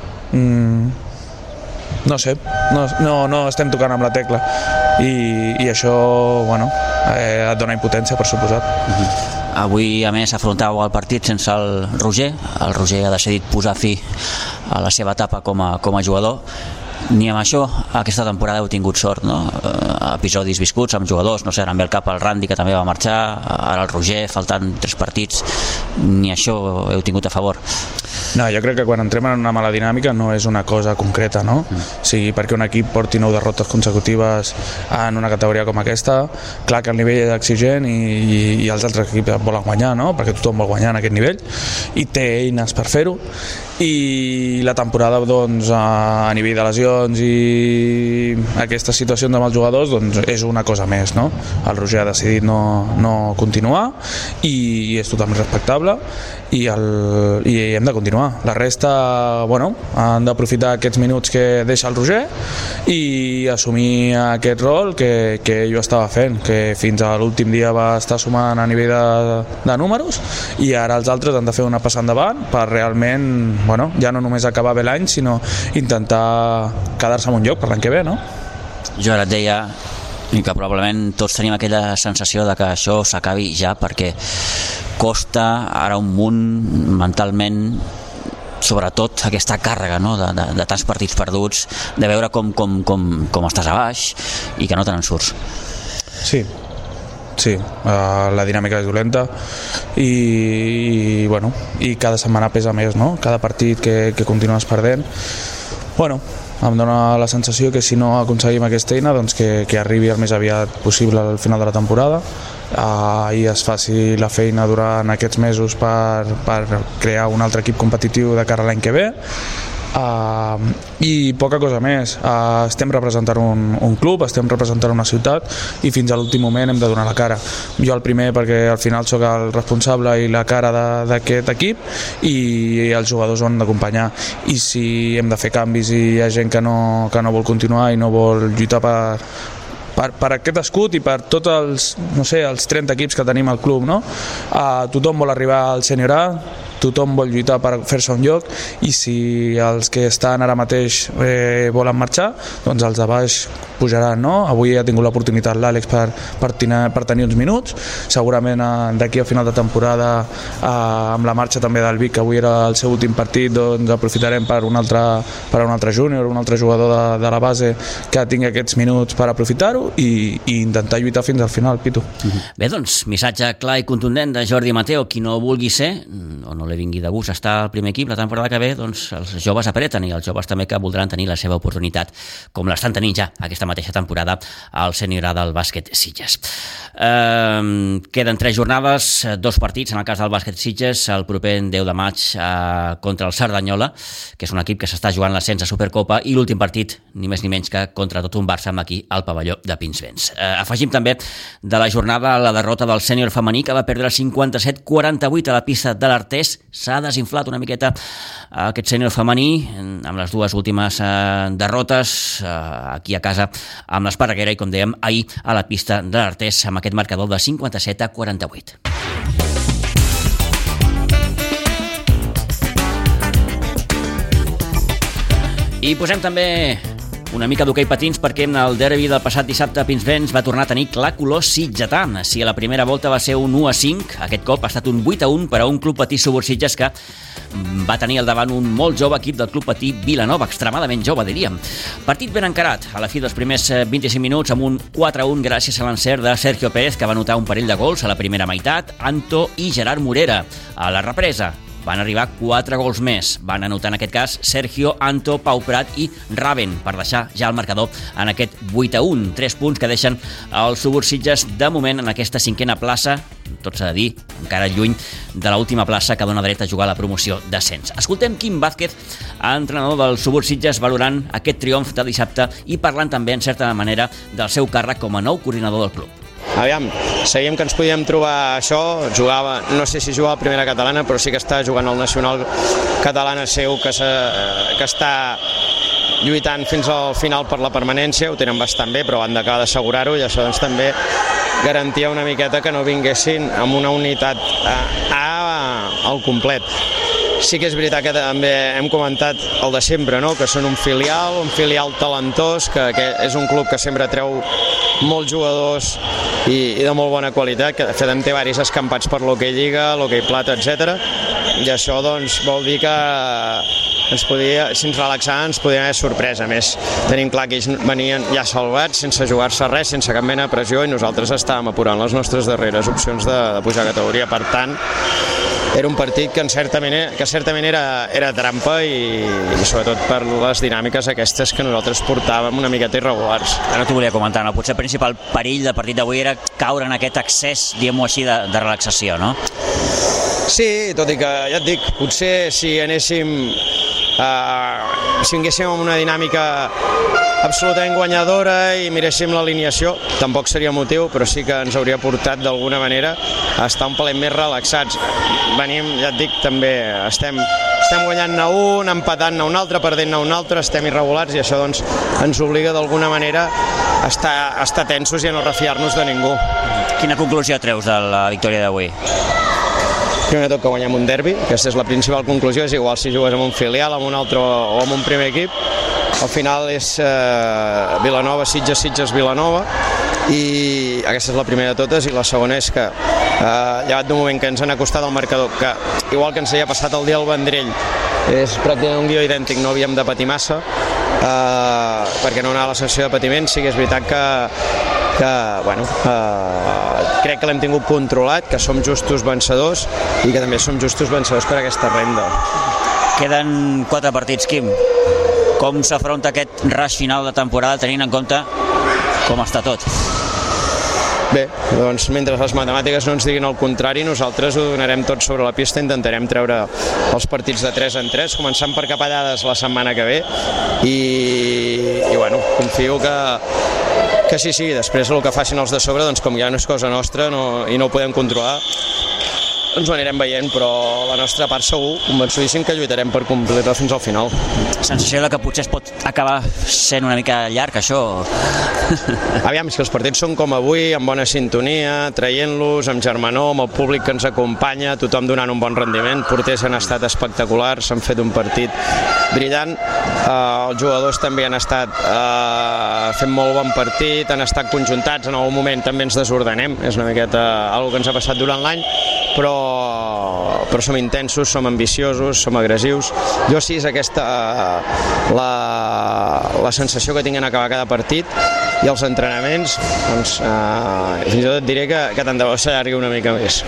No sé, no estem tocant amb la tecla i això, et dona impotència, per suposat. Avui, a més, afrontàveu el partit sense el Roger. El Roger ha decidit posar fi a la seva etapa com a jugador. Ni amb això aquesta temporada heu tingut sort, no? Episodis viscuts amb jugadors, no sé, ara em ve al cap el Randy, que també va marxar, ara el Roger, faltant 3 partits, ni això heu tingut a favor. No, jo crec que quan entrem en una mala dinàmica no és una cosa concreta, no? O sigui, perquè un equip porti 9 derrotes consecutives en una categoria com aquesta, clar que el nivell és exigent i els altres equips volen guanyar, no? Perquè tothom vol guanyar en aquest nivell i té eines per fer-ho, i la temporada doncs, a nivell de lesions i aquestes situacions amb els jugadors doncs, és una cosa més, no? El Roger ha decidit no continuar i és totalment respectable i hem de continuar. La resta, bueno, han d'aprofitar aquests minuts que deixa el Roger i assumir aquest rol que ell ho estava fent, que fins a l'últim dia va estar sumant a nivell de números, i ara els altres han de fer una passa endavant per realment, bueno, ja no només acabar bé l'any, sinó intentar quedar-se en un lloc per l'any que ve, no? Jo ara et deia que probablement tots tenim aquella sensació de que això s'acabi ja, perquè costa ara un munt mentalment, sobretot aquesta càrrega, no? de tants partits perduts, de veure com estàs a baix i que no te n'en surts. Sí, la dinàmica és dolenta i bueno, i cada setmana pesa més, no? Cada partit que continues perdent, bueno, em dona la sensació que si no aconseguim aquesta eina, doncs que arribi el més aviat possible al final de la temporada i es faci la feina durant aquests mesos per crear un altre equip competitiu de cara a l'any que ve. I poca cosa més. Estem representant un club, estem representant una ciutat i fins a l'últim moment hem de donar la cara. Jo el primer, perquè al final sóc el responsable i la cara d'aquest equip, i els jugadors ho han d'acompanyar, i si hem de fer canvis i hi ha gent que no vol continuar i no vol lluitar per aquest escut i per tots els 30 equips que tenim al club, no? Tothom vol arribar al Sènior A, tothom vol lluitar per fer-se un lloc, i si els que estan ara mateix volen marxar, doncs els de baix pujaran, no? Avui ha tingut l'oportunitat l'Àlex per tenir uns minuts, segurament d'aquí a final de temporada, amb la marxa també del Vic, que avui era el seu últim partit, doncs aprofitarem per un altre júnior, un altre jugador de la base que tingui aquests minuts per aprofitar-ho i intentar lluitar fins al final, Pitu. Bé, doncs, missatge clar i contundent de Jordi Mateo: qui no vulgui ser o no li vingui de gust estar al primer equip la temporada que ve, doncs els joves apreten, i els joves també que voldran tenir la seva oportunitat, com l'estan tenint ja aquesta mateixa temporada al Sènior A del bàsquet Sitges. Queden 3 jornades, 2 partits en el cas del bàsquet Sitges, el proper 10 de maig contra el Cerdanyola, que és un equip que s'està jugant l'ascens a Supercopa, i l'últim partit, ni més ni menys que contra tot un Barça, aquí al pavelló de Pinsbens. Afegim també de la jornada la derrota del sènior femení, que va perdre 57-48 a la pista de l'Artés. S'ha desinflat una miqueta aquest sènior femení amb les 2 últimes derrotes aquí a casa amb l'Esparreguera, i com dèiem ahir a la pista de l'Artés amb aquest marcador de 57-48. I posem també una mica d'hoquei patins, perquè el derbi del passat dissabte a Pinsbens va tornar a tenir clar color sitgetà. Si a la primera volta va ser un 1-5, aquest cop ha estat un 8-1 per a un club patí Subursitges que va tenir al davant un molt jove equip del club patí Vilanova, extremadament jove, diríem. Partit ben encarat, a la fi dels primers 25 minuts, amb un 4-1 gràcies a l'encert de Sergio Pérez, que va anotar un parell de gols a la primera meitat, Anto i Gerard Morera. A la represa van arribar 4 gols més. Van anotar en aquest cas Sergio, Anto, Pau Prat i Raven, per deixar ja el marcador en aquest 8-1. 3 punts que deixen els Subursitges de moment en aquesta 5a plaça, tot s'ha de dir, encara lluny de l'última plaça que dona dret a jugar a la promoció d'ascens. Escoltem Quim Vázquez, entrenador dels Subursitges, valorant aquest triomf de dissabte i parlant també, en certa manera, del seu càrrec com a nou coordinador del club. Aviam, sabíem que ens podíem trobar això, jugava, no sé si jugava a primera catalana, però sí que està jugant al nacional catalana seu, que està lluitant fins al final per la permanència, ho tenen bastant bé, però han d'acabar d'assegurar-ho, i això doncs també garantia una miqueta que no vinguessin amb una unitat al complet. Sí que és veritat que també hem comentat el de sempre, no? Que són un filial talentós, que és un club que sempre treu molts jugadors i de molt bona qualitat, que de fet en té diversos escampats per l'hoquei Lliga, l'hoquei Plata, etc. I això doncs vol dir que si ens relaxàvem ens podien haver sorprès. A més, tenim clar que ells venien ja salvats, sense jugar-se res, sense cap mena de pressió, i nosaltres estàvem apurant les nostres darreres opcions de pujar a categoria. Per tant, era un partit que certament era trampa i sobretot per les dinàmiques aquestes que nosaltres portàvem una miqueta irregulars. Ara t'ho volia comentar, no? Potser el principal perill del partit d'avui era caure en aquest excés, diguem-ho així, de relaxació, no? Sí, tot i que, ja et dic, potser si vinguéssim amb una dinàmica absolutament guanyadora i miréssim l'alineació, tampoc seria motiu, però sí que ens hauria portat d'alguna manera a estar un pellet més relaxats. Venim, ja et dic, també estem guanyant-ne un, empatant-ne un altre, perdent-ne un altre, estem irregulars i això doncs ens obliga d'alguna manera a estar tensos i a no refiar-nos de ningú. Quina conclusió treus de la victòria d'avui? Primer de tot que guanyem un derbi, aquesta és la principal conclusió, és igual si jugues amb un filial, amb un altre o amb un primer equip. Al final és Vilanova, Sitges, Vilanova, i aquesta és la primera de totes, i la segona és que llevat d'un moment que ens han acostat al marcador, que igual que ens havia passat el dia al Vendrell, és pràcticament un guió idèntic, no havíem de patir massa, perquè no anava la sensació de patiment. Sí que és veritat que crec que l'hem tingut controlat, que som justos vencedors i que també som justos vencedors per aquesta renda. Queden 4 partits, Quim. Com s'afronta aquest rush final de temporada tenint en compte com està tot? Bé, doncs mentre les matemàtiques no ens diguin el contrari, nosaltres ho donarem tot sobre la pista, intentarem treure els partits de 3 en 3, començant per Capellades la setmana que ve, i bueno, confio que sí, després el que facin els de sobre, doncs com ja no és cosa nostra i no ho podem controlar, ens ho anirem veient, però la nostra part segur, convençudíssim que lluitarem per complir-la fins al final. Sensació que potser es pot acabar sent una mica llarg, això? Aviam, és que els partits són com avui, amb bona sintonia, traient-los, amb germanor, amb el públic que ens acompanya, tothom donant un bon rendiment. Porters han estat espectaculars, han fet un partit brillant, els jugadors també han estat fent molt bon partit, han estat conjuntats, en algun moment també ens desordenem, és una miqueta algo que ens ha passat durant l'any, però som intensos, som ambiciosos, som agressius. Jo sí, és aquesta la sensació que tinc en acabar cada partit, i els entrenaments, doncs, fins i tot diré que tant de bo s'allargui una mica més.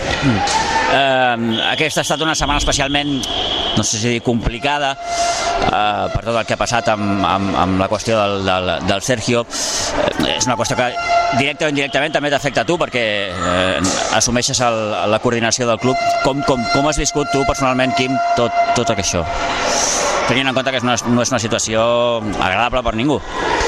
Aquesta ha estat una setmana especialment, no sé si complicada, per tot el que ha passat amb la qüestió del Sergio. És una qüestió que directament o indirectament també t'afecta a tu, perquè assumeixes la coordinació del club. Com has viscut tu personalment, Quim, tot això? Tenint en compte que no és una situació agradable per ningú.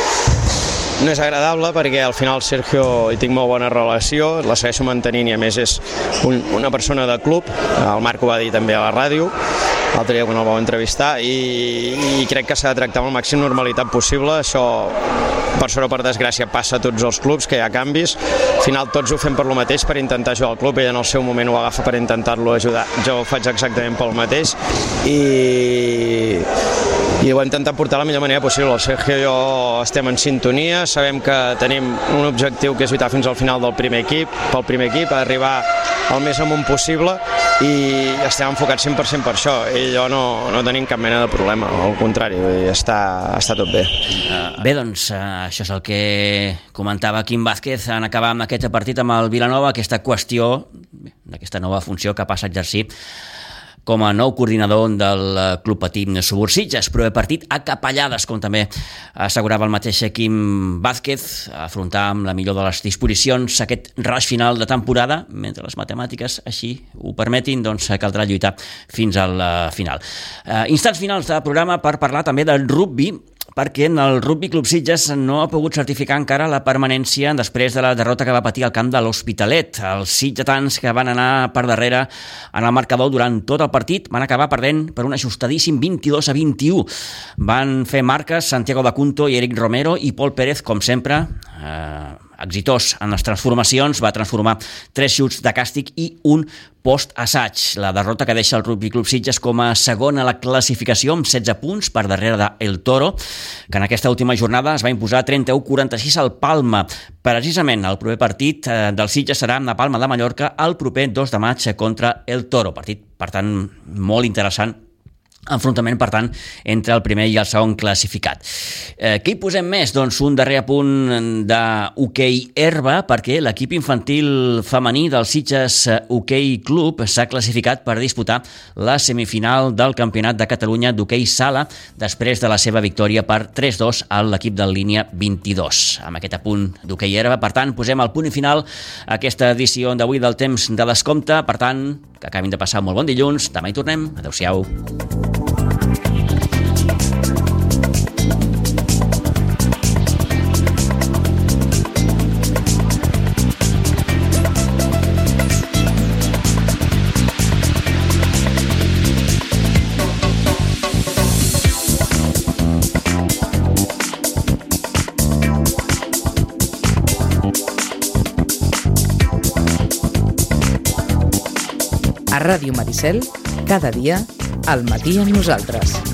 No és agradable perquè al final Sergio hi tinc molt bona relació, la segueixo mantenint i a més és una persona de club, el Marc ho va dir també a la ràdio l'altre dia quan el vau entrevistar, i crec que s'ha de tractar amb la màxima normalitat possible. Això, per sort o per desgràcia, passa a tots els clubs, que hi ha canvis. Al final tots ho fem per lo mateix, per intentar ajudar el club. Ell en el seu moment ho agafa per intentar-lo ajudar. Jo ho faig exactament pel mateix i ho hem intentat portar de la millor manera possible. El Sergio i jo estem en sintonia, sabem que tenim un objectiu que és lluitar fins al final pel primer equip, arribar el més amunt possible, i estem enfocats 100% per això. Ell i jo no tenim cap mena de problema, al contrari, està tot bé. Bé, doncs això és el que comentava Quim Vázquez en acabar amb aquest partit amb el Vilanova, aquesta qüestió d'aquesta nova funció que passa a exercir com a nou coordinador del Club Patí Subursitges. Proper partit a Capellades, com també assegurava el mateix Quim Vázquez, afrontar amb la millor de les disposicions aquest rush final de temporada, mentre les matemàtiques així ho permetin, doncs caldrà lluitar fins al final. Instants finals de programa per parlar també del rugby, perquè el Rugby Club Sitges no ha pogut certificar encara la permanència després de la derrota que va patir al camp de l'Hospitalet. Els sitgetans, que van anar per darrere en el marcador durant tot el partit, van acabar perdent per un ajustadíssim 22-21. Van fer marques Santiago Dacunto i Eric Romero, i Pol Pérez, com sempre, exitós en les transformacions, va transformar 3 xuts de càstig i un post-assaig. La derrota que deixa el Rugby Club Sitges com a segon a la classificació amb 16 punts per darrere d'El Toro, que en aquesta última jornada es va imposar 31-46 al Palma. Precisament el proper partit del Sitges serà amb la Palma de Mallorca el proper 2 de maig contra El Toro. Partit, per tant, molt interessant enfrontament, per tant, entre el primer i el segon classificat. Què hi posem més? Doncs un darrer apunt d'hoquei herba, perquè l'equip infantil femení del Sitges Hoquei Club s'ha classificat per disputar la semifinal del Campionat de Catalunya d'hoquei sala després de la seva victòria per 3-2 a l'equip de línia 22. Amb aquest apunt d'hoquei herba, per tant, posem el punt final a aquesta edició d'avui del Temps de Descompte. Per tant, que acabin de passar un molt bon dilluns. Demà hi tornem. Adéu-siau. A Ràdio Maricel, cada dia, al matí amb nosaltres.